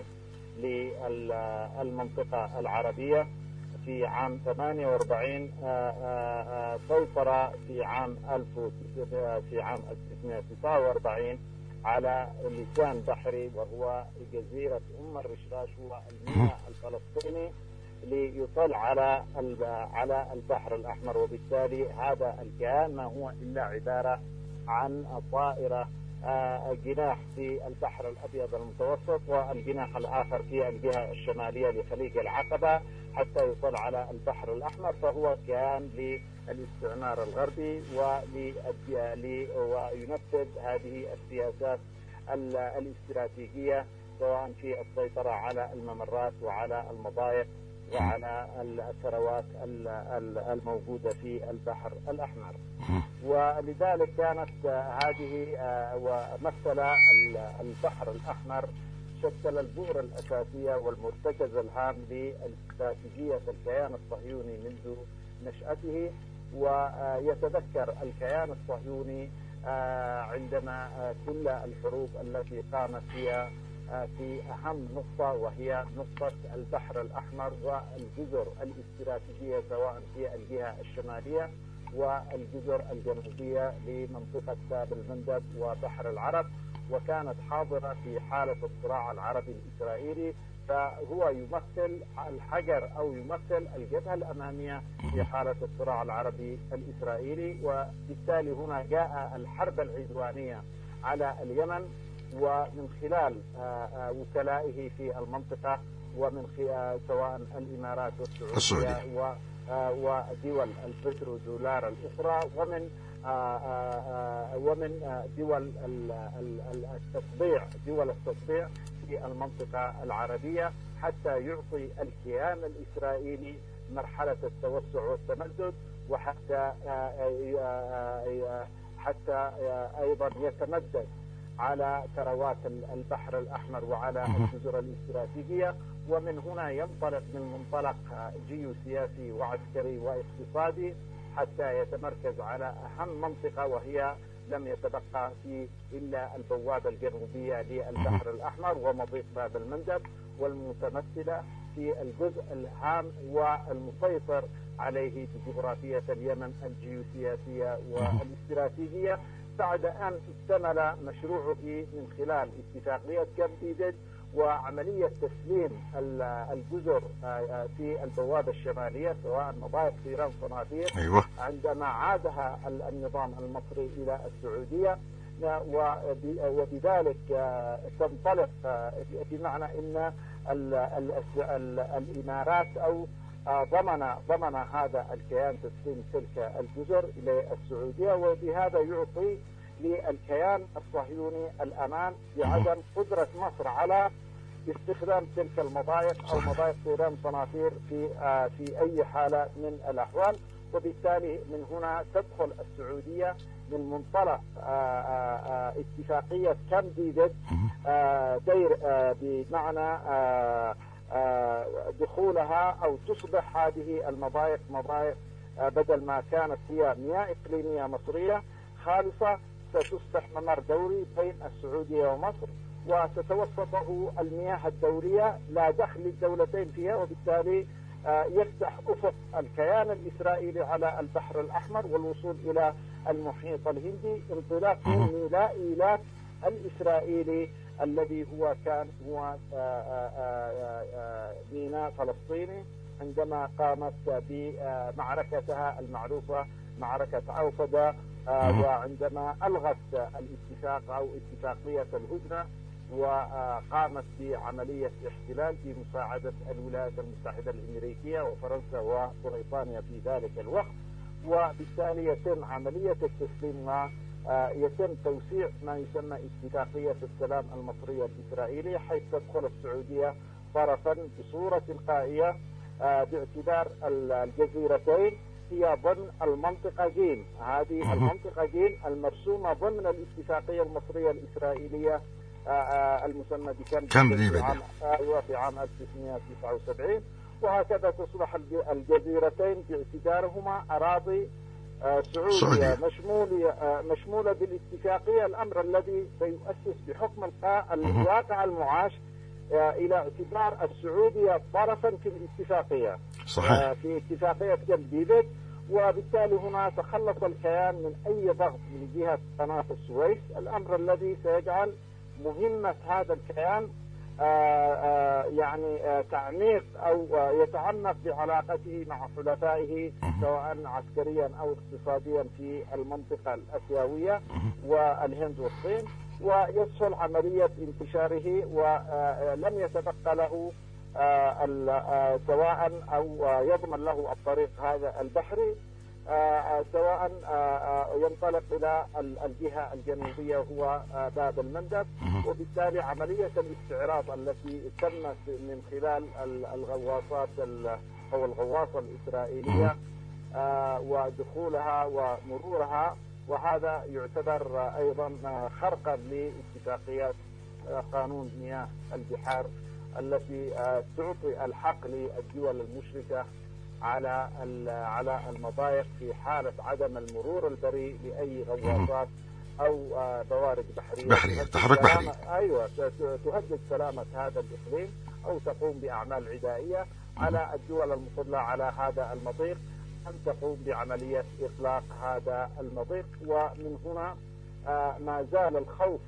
للمنطقة العربية في عام ثمانية وأربعين، سيطر في عام في عام ألف وتسعمائة وتسعة وأربعين على لسان بحري وهو جزيرة أم الرشراش، هو الميناء الفلسطيني ليطل على على البحر الأحمر. وبالتالي هذا الكيان ما هو إلا عبارة عن طائرة جناح في البحر الأبيض المتوسط والجناح الآخر في الجهة الشمالية لخليج العقبة حتى يطل على البحر الأحمر. فهو كيان للاستعمار الغربي وينفذ هذه السياسات الاستراتيجية سواء في السيطرة على الممرات وعلى المضايق وعلى الثروات الموجودة في البحر الأحمر. ولذلك كانت هذه ومثل البحر الأحمر شكل البؤرة الأساسية والمرتكز الهام لاستراتيجية الكيان الصهيوني منذ نشأته. ويتذكر الكيان الصهيوني عندما كل الحروب التي قامت فيها في أهم نقطة وهي نقطة البحر الأحمر والجزر الاستراتيجية سواء في الجهة الشمالية والجزر الجنوبية لمنطقة باب المندب وبحر العرب، وكانت حاضرة في حالة الصراع العربي الإسرائيلي. فهو يمثل الحجر أو يمثل الجبهة الأمامية في حالة الصراع العربي الإسرائيلي. وبالتالي هنا جاء الحرب العدوانية على اليمن ومن خلال وكلائه في المنطقة ومن خلال سواء الإمارات والسعودية ودول البترودولار الأخرى ومن ومن دول التطبيع دول التطبيع في المنطقة العربية حتى يعطي الكيان الإسرائيلي مرحلة التوسع والتمدد، وحتى حتى أيضا يتمدد على ثروات البحر الأحمر وعلى الجزر الاستراتيجية. ومن هنا ينطلق من منطلق جيوسياسي وعسكري واقتصادي حتى يتمركز على أهم منطقة وهي لم يتبقى في إلا البوابة الجنوبية للبحر الأحمر ومضيق باب المندب، والمتمثلة في الجزء الهام والمسيطر عليه بجغرافية اليمن الجيوسياسية والاستراتيجية، بعد أن اكتمل مشروعه من خلال اتفاقية كامب ديفيد وعملية تسليم الجزر في البوابة الشمالية سواء مضايق طيران صنافير. أيوة. عندما عادها النظام المصري إلى السعودية، وبذلك تنطلق بمعنى أن الإمارات أو ضمن ضمن هذا الكيان تسليم تلك الجزر إلى السعودية، وبهذا يعطي للكيان الصهيوني الأمان بعدم قدرة مصر على استخدام تلك المضايق أو مضايق طيران صنافير في في أي حالة من الأحوال. وبالتالي من هنا تدخل السعودية من منطلق اتفاقية كامب ديفيد دير بمعنى دخولها أو تصبح هذه المضايق مضايق بدل ما كانت هي مياه إقليمية مصرية خالصة ستصبح ممر دوري بين السعودية ومصر، وتتوسطه المياه الدولية لا دخل للدولتين فيها، وبالتالي يفتح أفق الكيان الإسرائيلي على البحر الأحمر والوصول إلى المحيط الهندي انطلاق من ميناء إيلات الإسرائيلي الذي هو كان هو ميناء فلسطيني عندما قامت بمعركتها المعروفة معركة عوفدة، وعندما ألغت الاتفاق أو اتفاقية الهدنة وقامت بعملية احتلال بمساعدة الولايات المتحدة الأمريكية وفرنسا وبريطانيا في ذلك الوقت. وبالتالي يتم عملية التسليم ويتم توسيع ما يسمى اتفاقية السلام المصرية الإسرائيلية، حيث تدخل السعودية طرفا بصورة تلقائية باعتبار الجزيرتين هي ضمن المنطقة جيم. هذه المنطقة جيم المرسومة ضمن الاتفاقية المصرية الإسرائيلية المسمى بكامب كامب ديفيد ديفيد في عام أيوة في عام ألف وتسعمائة وتسعة وسبعين. وهكذا تصبح الجزيرتين باعتبارهما أراضي سعودية سعودية. مشمولة مشمولة بالاتفاقية، الأمر الذي سيؤسس بحكم الواقع المعاش إلى اعتبار السعودية طرفا في الاتفاقية. صحيح. في اتفاقية كامب ديفيد، وبالتالي هنا تخلص الكيان من أي ضغط من جهة قناة السويس، الأمر الذي سيجعل مهمة هذا الكيان آآ آآ يعني آآ تعميق أو يتعمق بعلاقته مع حلفائه سواء عسكريا أو اقتصاديا في المنطقة الآسيوية والهند والصين، ويسهل عملية انتشاره، ولم يتبقى له سواء أو يضمن له الطريق هذا البحري، سواء ينطلق إلى الجهة الجنوبية هو باب المندب. وبالتالي عملية الاستعراض التي تمت من خلال الغواصات أو الغواصة الإسرائيلية ودخولها ومرورها، وهذا يعتبر أيضا خرقا لاتفاقيات قانون مياه البحار التي تعطي الحق للدول المشركة على على المضايق في حالة عدم المرور البريء لأي غواصات أو بوارج بحرية بحرية تحرك بحري. أيوة تهدد سلامة هذا الإقليم أو تقوم بأعمال عدائية على الدول المطلة على هذا المضيق أن تقوم بعملية إطلاق هذا المضيق. ومن هنا ما زال الخوف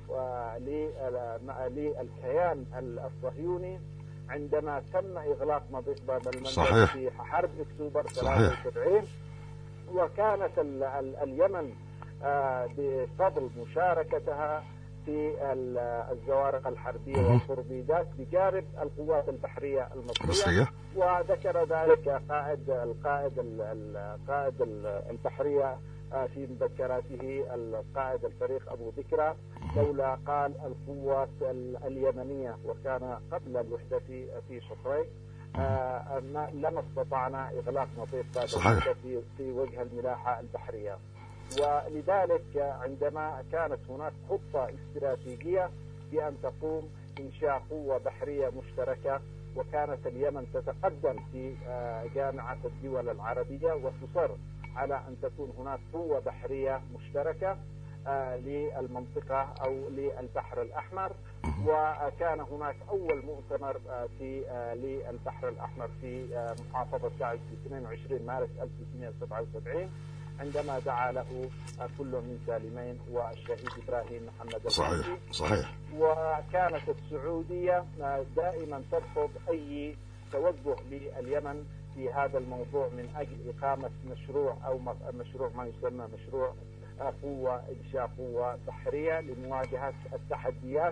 للكيان الصهيوني عندما تم إغلاق مضيق باب المندب في حرب أكتوبر ثلاثة وسبعين، وكانت اليمن بفضل مشاركتها في الزوارق الحربية والتوربيدات بجانب القوات البحرية المصرية. وذكر ذلك قائد القائد القائد البحرية في مذكراته القائد الفريق أبو ذكرى لولا قال القوات اليمنية، وكان قبل الوحدة في في شطرين، لما استطعنا إغلاق مضيق باب المندب في وجه الملاحة البحرية. ولذلك عندما كانت هناك خطة استراتيجية بأن تقوم إنشاء قوة بحرية مشتركة، وكانت اليمن تتقدم في جامعة الدول العربية وتصر على أن تكون هناك قوة بحرية مشتركة للمنطقة أو للبحر الأحمر. وكان هناك أول مؤتمر في للبحر الأحمر في محافظة تعز في اثنين وعشرين مارس ألف وتسعمائة وسبعة وسبعين، عندما دعا له كل من سالمين والشهيد إبراهيم محمد صحيح صحيح. وكانت السعودية دائما ترفض أي توجه لليمن في هذا الموضوع من أجل إقامة مشروع أو مشروع ما يسمى مشروع قوة إنشاء قوة بحرية لمواجهة التحديات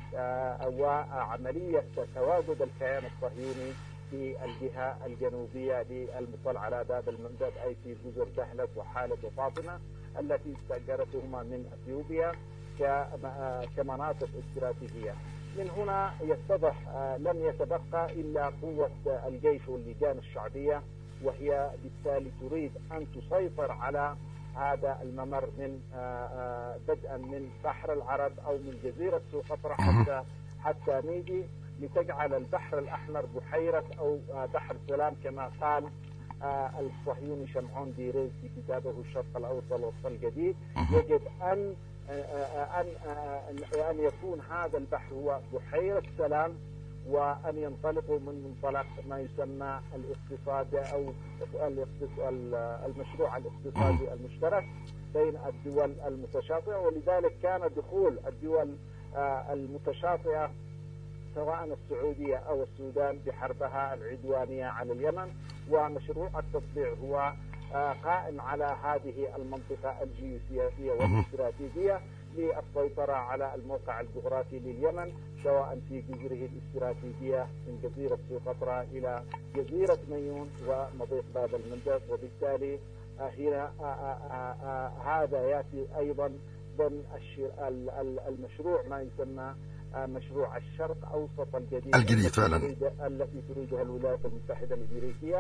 وعملية تواجد الكيان الصهيوني في الجهة الجنوبية للمطل على باب المندب، أي في جزر دهلك وحالب وفاطمة التي استأجرتهما من أثيوبيا كمناطق استراتيجية. من هنا يتضح لم يتبقى إلا قوة الجيش واللجان الشعبية، وهي بالتالي تريد أن تسيطر على هذا الممر من بدءا من بحر العرب أو من جزيرة سقطرى حتى حتى نيجي، لتجعل البحر الأحمر بحيرة أو بحر سلام كما قال الصهيوني شمعون ديريز في كتابه الشرق الأوسط والوسط الجديد. يجب أن أن أن يكون هذا البحر هو بحيرة سلام، وأن ينطلقوا من منطلق ما يسمى الاقتصاد أو المشروع الاقتصادي المشترك بين الدول المتشاطئة. ولذلك كان دخول الدول المتشاطئة سواء السعودية أو السودان بحربها العدوانية على اليمن، ومشروع التطبيع هو قائم على هذه المنطقة الجيوسياسية والاستراتيجية للسيطرة على الموقع الجغرافي لليمن، سواء في جزره الاستراتيجية من جزيرة سقطرى إلى جزيرة ميون ومضيق باب المندب. وبالتالي هنا هذا يأتي أيضا ضمن المشروع ما يسمى مشروع الشرق أوسط الجديد الجديد فعلا التي تريدها الولايات المتحدة الأمريكية،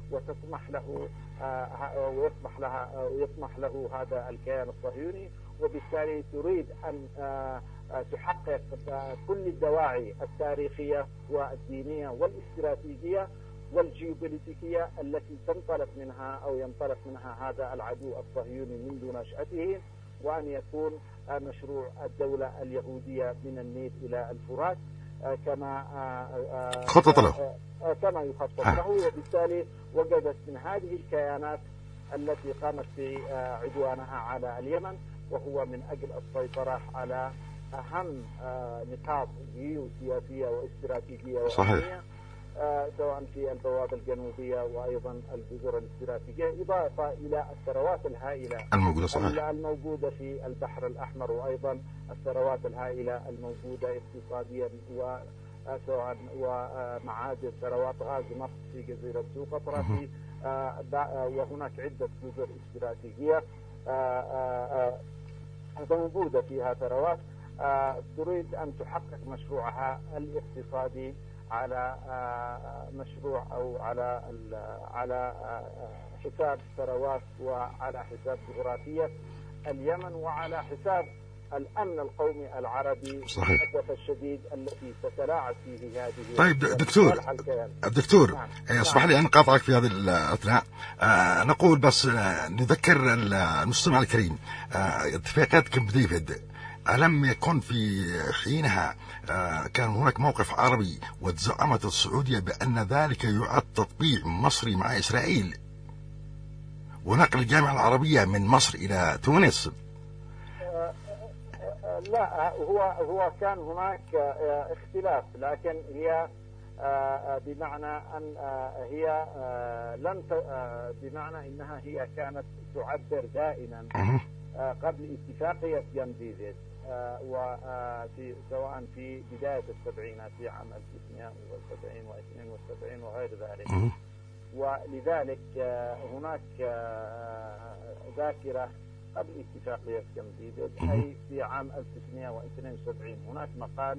وتطمح له ويطمح لها ويطمح له هذا الكيان الصهيوني، وبالتالي تريد أن تحقق كل الدواعي التاريخية والدينية والاستراتيجية والجيوبوليتيكية التي تنطلق منها أو ينطلق منها هذا العدو الصهيوني منذ نشأته، وأن يكون مشروع الدولة اليهودية من النيل إلى الفرات كما خطط له كما يخطط له. وبالتالي وجدت من هذه الكيانات التي قامت بعدوانها على اليمن، وهو من أجل السيطرة على أهم نقاط جيوسياسية واستراتيجية وأمنية، سواء في البوابة الجنوبية وأيضا الجزر الاستراتيجية، إضافة إلى الثروات الهائلة الموجودة صحيح. الموجودة في البحر الأحمر، وأيضا الثروات الهائلة الموجودة اقتصاديا وسواء ومعادن ثروات غاز نفط في جزيرة سقطرى، في وهناك عدة جزر استراتيجية موجودة فيها ثروات. تريد أن تحقق مشروعها الاقتصادي على مشروع أو على على حساب ثروات وعلى حساب جغرافية اليمن وعلى حساب الأمن القومي العربي للأسف الشديد التي تتلاعب فيه هذه. طيب دكتور الدكتور نعم. اسمح لي أن أقاطعك في هذه الأثناء. آه نقول بس آه نذكر المستمع الكريم آه اتفاقات كامب ديفيد، ألم يكن في حينها آه كان هناك موقف عربي وتزعمت السعودية بأن ذلك يعد تطبيع مصري مع إسرائيل ونقل الجامعة العربية من مصر إلى تونس؟ لا، هو هو كان هناك اختلاف، لكن هي بمعنى أن هي لم بمعنى أنها هي كانت تعبر دائما قبل اتفاقية كامب ديفيد وفي سواء في بداية السبعينات في عام ألف وتسعمائة وسبعين واثنين وسبعين وغير ذلك، ولذلك هناك ذاكرة قبل اتفاقية كامب ديفيد أي في عام ألف وتسعمائة واثنين وسبعين هناك مقال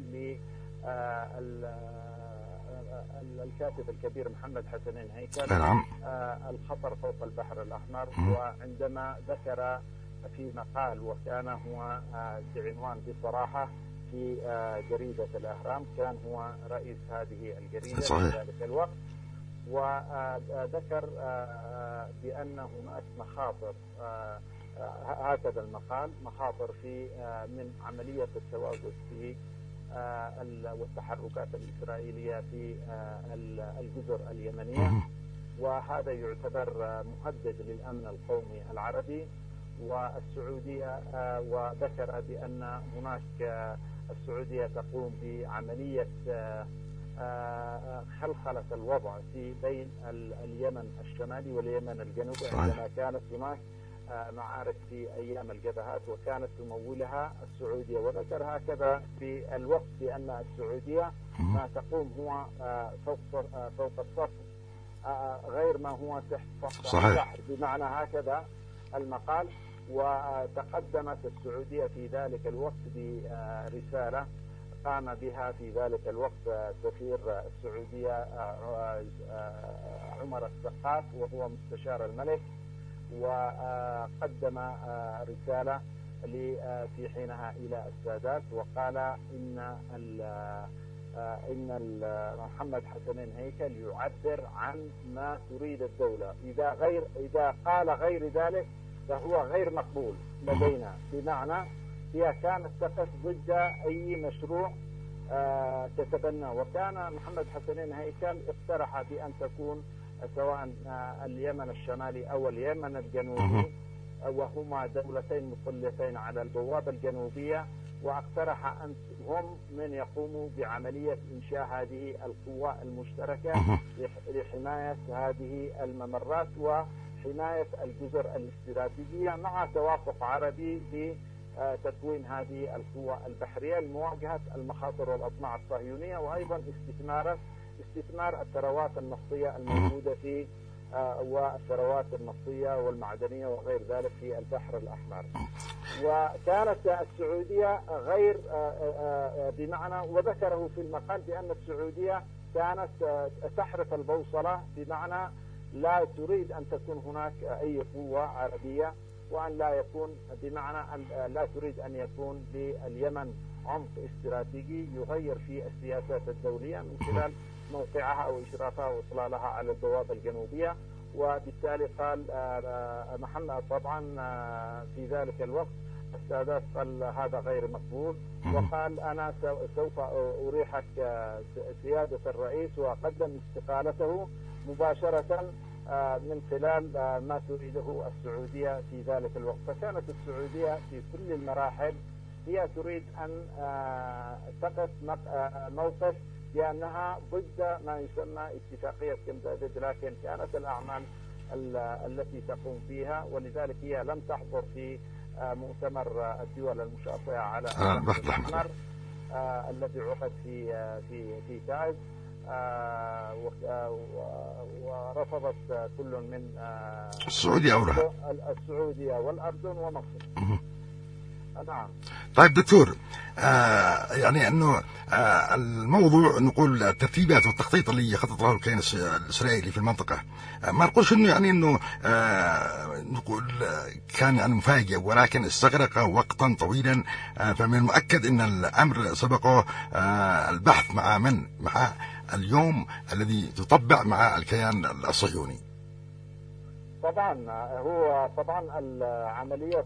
للكاتب الكبير محمد حسنين هيكل الخطر فوق البحر الأحمر، وعندما ذكر في مقال وكان هو بعنوان بصراحة في جريدة الأهرام، كان هو رئيس هذه الجريدة في ذلك الوقت، وذكر بأن هناك مخاطر، هكذا المقال، مخاطر في من عملية التواجد في والتحركات الإسرائيلية في الجزر اليمنية، وهذا يعتبر مهدد للأمن القومي العربي والسعودية. وذكر بأن هناك السعودية تقوم بعملية خلخلة الوضع في بين اليمن الشمالي واليمن الجنوبي، عندما كانت هناك معارك في أيام الجبهات وكانت تمولها السعودية. وذكر هكذا في الوقت بأن السعودية ما تقوم هو فوق فوق السطح غير ما هو تحت سطح البحر، بمعنى هكذا المقال. وتقدمت السعودية في ذلك الوقت برسالة قام بها في ذلك الوقت سفير السعودية عمر السقاف وهو مستشار الملك، وقدم رسالة في حينها إلى السادات وقال إن إن محمد حسنين هيكل يعبر عن ما تريد الدولة، إذا غير إذا قال غير ذلك فهو غير مقبول لدينا، بمعنى هي كانت تقف ضد أي مشروع تتبنى. وكان محمد حسنين هيكل اقترح بأن تكون سواء اليمن الشمالي أو اليمن الجنوبي، وهما دولتين مطلتين على البوابة الجنوبية، واقترح أن هم من يقوموا بعملية إنشاء هذه القوى المشتركة لحماية هذه الممرات وحماية الجزر الاستراتيجية، مع توافق عربي بتكوين هذه القوى البحرية لمواجهة المخاطر والأطماع الصهيونية، وأيضا استثمار استثمار الثروات النفطية الموجودة في والثروات النفطية والمعدنية وغير ذلك في البحر الأحمر. وكانت السعودية غير بمعنى، وذكره في المقال بأن السعودية كانت تحرف البوصلة، بمعنى لا تريد أن تكون هناك أي قوة عربية، وأن لا يكون بمعنى أن لا تريد أن يكون لليمن عمق استراتيجي يغير في السياسات الدولية من خلال موقعها أو إشرافها وإطلالها على البوابة الجنوبية. وبالتالي قال محمد طبعا في ذلك الوقت السادات قال هذا غير مقبول، وقال أنا سوف أريحك سيادة الرئيس، وقدم استقالته مباشرة من خلال ما تريده السعودية في ذلك الوقت. فكانت السعودية في كل المراحل هي تريد أن تقف موقف بأنها ضد ما يسمى اتفاقية كامب ديفيد، لكن كانت الأعمال التي تقوم فيها، ولذلك هي لم تحضر في مؤتمر الدول المشاطئة على البحر الأحمر الذي عقد في في في تعز، ورفضت كل من السعودية أو السعودية والأردن ومصر. نعم. طيب دكتور، آه يعني انه آه الموضوع نقول الترتيبات والتخطيط اللي خطط له الكيان الاسرائيلي في المنطقه، آه ما نقولش انه يعني انه آه نقول كان يعني مفاجئ، ولكن استغرق وقتا طويلا، آه فمن المؤكد ان الامر سبقه آه البحث مع من مع اليوم الذي تطبع مع الكيان الصهيوني. طبعا هو طبعا عمليه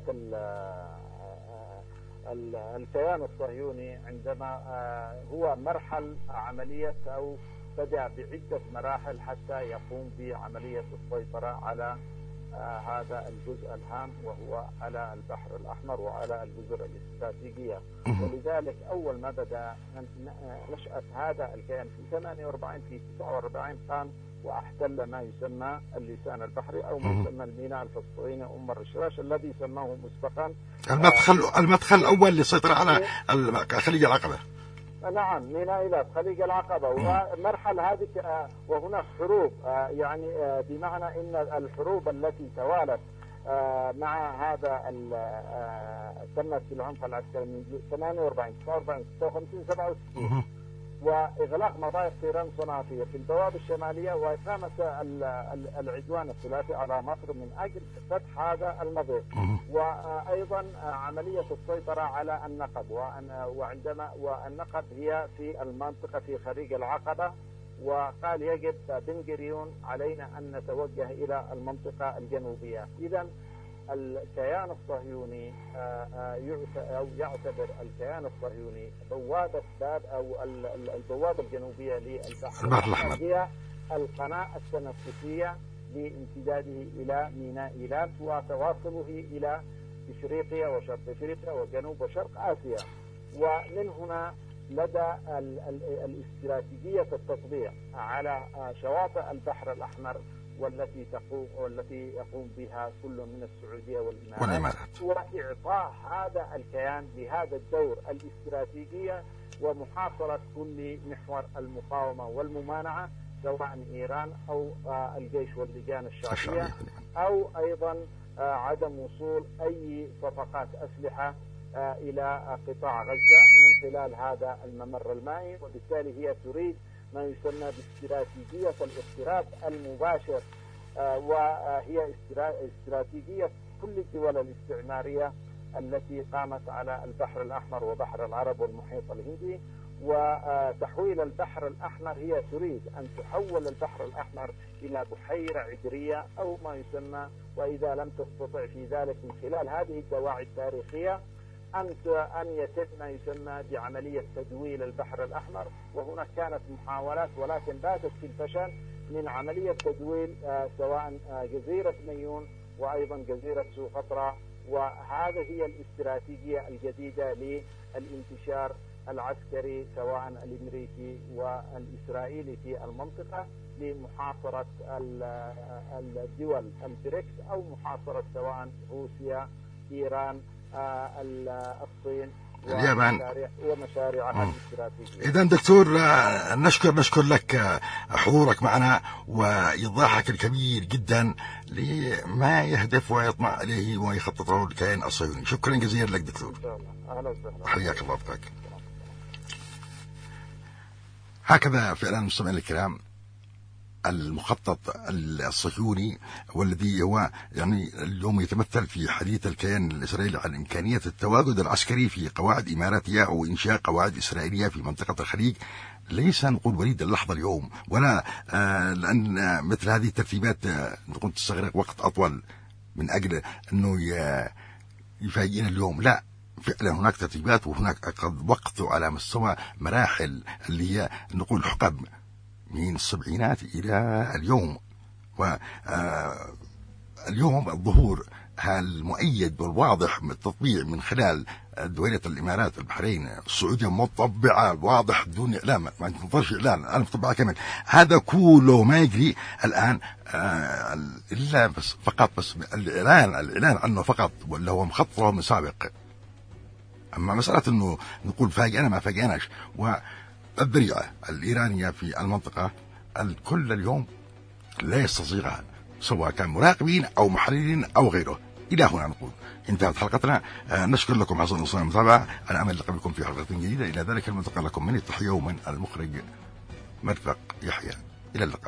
الكيان الصهيوني عندما هو مرحل عملية أو بدأ بعدة مراحل حتى يقوم بعملية السيطرة على هذا الجزء الهام وهو على البحر الأحمر وعلى الجزر الاستراتيجية. ولذلك أول ما بدأ نشأة هذا الكيان في ثمانية وأربعين في تسعة وأربعين قام واحتل ما يسمى اللسان البحري او ما يسمى الميناء الفلسطيني ام الرشراش الذي سماه مسبقا المدخل المدخل الاول للسيطره على خليج العقبه. نعم، ميناء ايلات خليج العقبه. ومرحله هذه وهناك حروب، يعني بمعنى ان الحروب التي توالت مع هذا تمت في العنف العسكري من ثمانية وأربعين تسعة وأربعين ستة وخمسين سبعة وستين وإغلاق مضايق طيران صنافير في البوابة الشمالية، وإقامة العدوان الثلاثي على مصر من أجل فتح هذا المضيق، وأيضا عملية السيطرة على النقب. وعندما والنقب هي في المنطقة في خليج العقبة، وقال يجب بن غوريون علينا أن نتوجه إلى المنطقة الجنوبية. إذا الكيان الصهيوني أو يعتبر الكيان الصهيوني بوابة باب أو البوابة الجنوبية للبحر الأحمر هي القناة التنفسية لامتداده إلى ميناء إيلات وتواصله إلى إفريقيا وشرق إفريقيا وجنوب وشرق آسيا. ومن هنا لدى الاستراتيجية التطبيع على شواطئ البحر الأحمر والتي تقوم والتي يقوم بها كل من السعودية والإمارات، وإعطاء هذا الكيان بهذا الدور الاستراتيجية ومحاصرة كل محور المقاومة والممانعة، سواء إيران أو الجيش واللجان الشعبية، أو أيضا عدم وصول أي صفقات أسلحة إلى قطاع غزة من خلال هذا الممر المائي. وبالتالي هي تريد ما يسمى باستراتيجية الاقتراب المباشر، وهي استراتيجية كل الدول الاستعمارية التي قامت على البحر الأحمر وبحر العرب والمحيط الهندي. وتحويل البحر الأحمر هي تريد أن تحول البحر الأحمر إلى بحيرة عبرية أو ما يسمى، وإذا لم تستطع في ذلك من خلال هذه الدواعي التاريخية أن أن يتم ما يسمى بعملية تدويل البحر الأحمر. وهنا كانت محاولات ولكن باتت في الفشل من عملية تدويل سواء جزيرة ميون وأيضا جزيرة سوقطرى. وهذا هي الاستراتيجية الجديدة للانتشار العسكري سواء الأمريكي والإسرائيلي في المنطقة لمحاصرة الدول البريكس أو محاصرة سواء روسيا، إيران، الصين اليابان ومشاريعها الاستراتيجية. إذا دكتور نشكر نشكر لك حضورك معنا وإيضاحك الكبير جدا لما يهدف ويطمع إليه ويخطط له الكيان الصهيوني. شكرا جزيلا لك دكتور. أهلا وسهلا. حياك الله بك. هكذا فعلا مستمعينا الكرام المخطط الصهيوني، والذي هو يعني اليوم يتمثل في حديث الكيان الإسرائيلي عن إمكانية التواجد العسكري في قواعد إماراتية أو إنشاء قواعد إسرائيلية في منطقة الخليج، ليس نقول وليد اللحظة اليوم، ولا آه لأن آه مثل هذه الترتيبات آه نقول تستغرق وقت أطول من أجل أنه يفاجئنا اليوم. لا، فعلا هناك ترتيبات، وهناك قد وقتوا على مستوى مراحل اللي هي نقول حقب من السبعينات إلى اليوم. واليوم الظهور المؤيد والواضح من التطبيع من خلال دولة الإمارات، البحرين، السعودية مطبعة واضح دون إعلان، ما تنتظرش إعلان، أنا مطبعة كمان. هذا كله ما يجري الآن إلا بس فقط بس الإعلان الإعلان عنه فقط، ولا هو مخطط له من سابق. أما مسألة أنه نقول فاجئنا ما فاجئناش، والذريعة الإيرانية في المنطقة الكل اليوم لا يستصيغها، سواء كان مراقبين أو محللين أو غيره. إلى هنا نقول انتهت حلقتنا. آه نشكر لكم حسن وصول المتابعة، أنا أمل لقاء بكم في حلقة جديدة. إلى ذلك الملتقى لكم من التحية ومن المخرج مرفق يحيى. إلى اللقاء.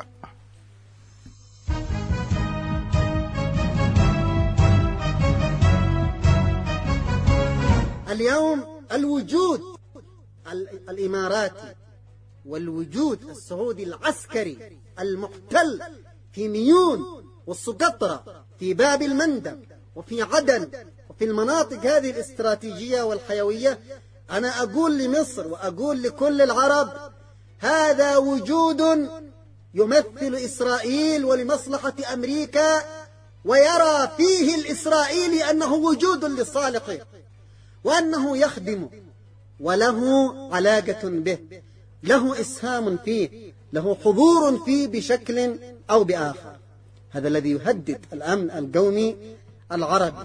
اليوم الوجود الإماراتي والوجود السعودي العسكري المحتل في ميون والسقطرى في باب المندب وفي عدن وفي المناطق هذه الاستراتيجية والحيوية، أنا أقول لمصر وأقول لكل العرب هذا وجود يمثل إسرائيل ولمصلحة أمريكا، ويرى فيه الإسرائيلي أنه وجود لصالحه وأنه يخدمه وله علاقة به، له إسهام فيه، له حضور فيه بشكل أو بآخر. هذا الذي يهدد الأمن القومي العربي.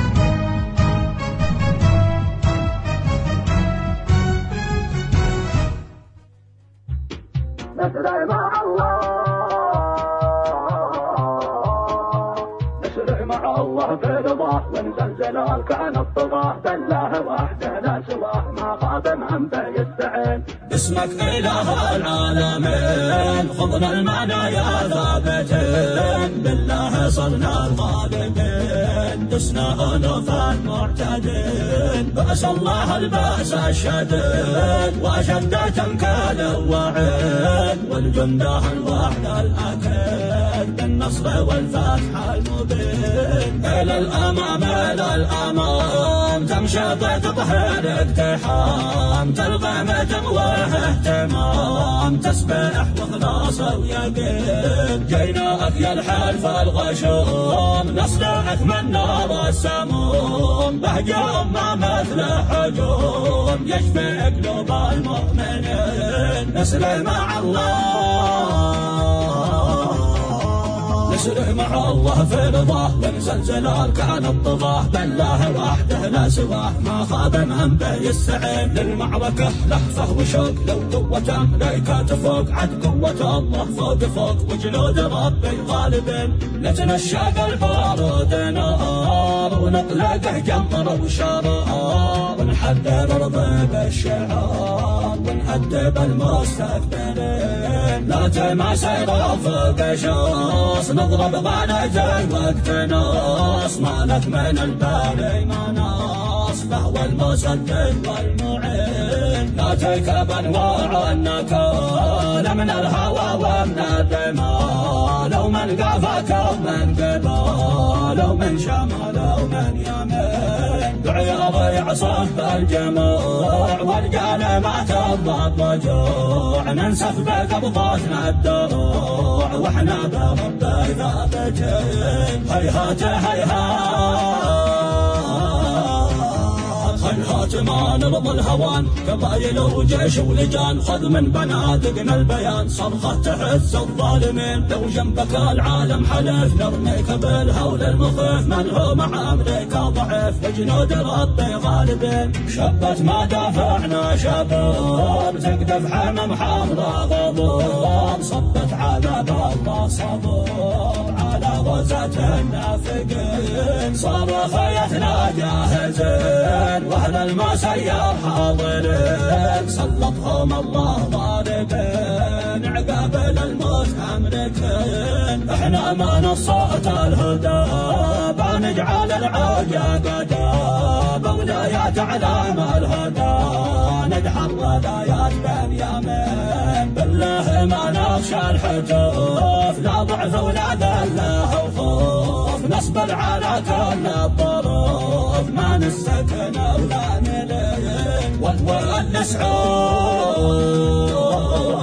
نسرع مع الله، نسرع مع الله في رضاه، ونزلزل كان الطغاة، بالله وحده لا سواه، ما خاب من يستعين. اسمك إله العالمين، خضنا المنايا ثابتين، بالله صرنا الغالبين، دسنا ألوف المعتدين، بأس الله البأس الشديد، وأشد تنكال وعين، والجنده الوحد الأكيد، بالنصر والفتح المبين. إلى الأمام إلى الأمام، تمشي بتطهير اقتحام، تلقى متقوى اهتمام، تسبح وخلاص ويقين. جيناك يا الحلف الغشوم، نصرعك من نار السموم، بهجوم ما مثل حجوم، يشفي قلوب المؤمنين. نسرع مع الله، نسرع مع الله في رضاه، ونزلزل أركان الطغاة، بالله وحده لا سواه، ما خاب من بيستعين. للمعركة لهفة وشوق، لو قوة أمريكا تفوق، عد قوة الله فوق فوق، وجنود ربي غالبين. نتنشق البارود نار، ونطلقه جمر وشرار، ونحذر رضيب الشعار، ونهدب المستقبلين. لا تمسير فوق شوص، نضرب ضنج وقت ناص، مالك من البالي مناص، فهو المسدد والمعين. لا تركب انواع النكال، من الهوى ومن الرمال، ومن قافك ومن قبال، ومن شمال ومن يمين. بعياض يعصف الجموع، والرجال ما تضاد وجوع، ننسف بقبضاتنا الدروع، واحنا برب ثابتين. هيهات هيهات هيهات ما نرضى الهوان، قبايل وجيش ولجان، خذ من بنادقنا البيان، صرخة تحس الظالمين. لو جنبك العالم حلف، نرميك بالهول المخيف، من هو مع أمريكا ضعيف، وجنود ربي غالبين. شبت ما دافعنا شباب، تقذف حمم حمراء غضوب، صبت عذاب الله صبور على غزة النافقين. صرخ يتنا جاهزين، الحسين واهل المسير حاضرين سلطهم الله ضاربين عقابل الموت امركين احنا من الصوت الهدى بنجعل العوجة قدام ولايات علام الهدى ندحر ولايات بنيامين بالله ما نخشى الحجوف لا ضعف ولا ذله وخوف نصبر على كل الظروف ما نستكن ولا نلين والويل سعود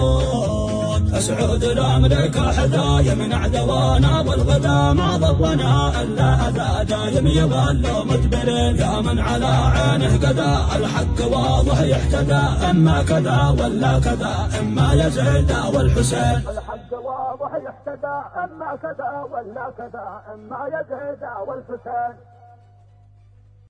سعود الامريكا حدايا من عدوانا والغدا ما ضرنا الا اذى دايم يظل مدبرين يا من على عينه قدا الحق واضح يحتدى اما كذا ولا كذا اما يزيد والحسين الحق واضح يحتدى اما كذا ولا كذا اما يزيد والحسين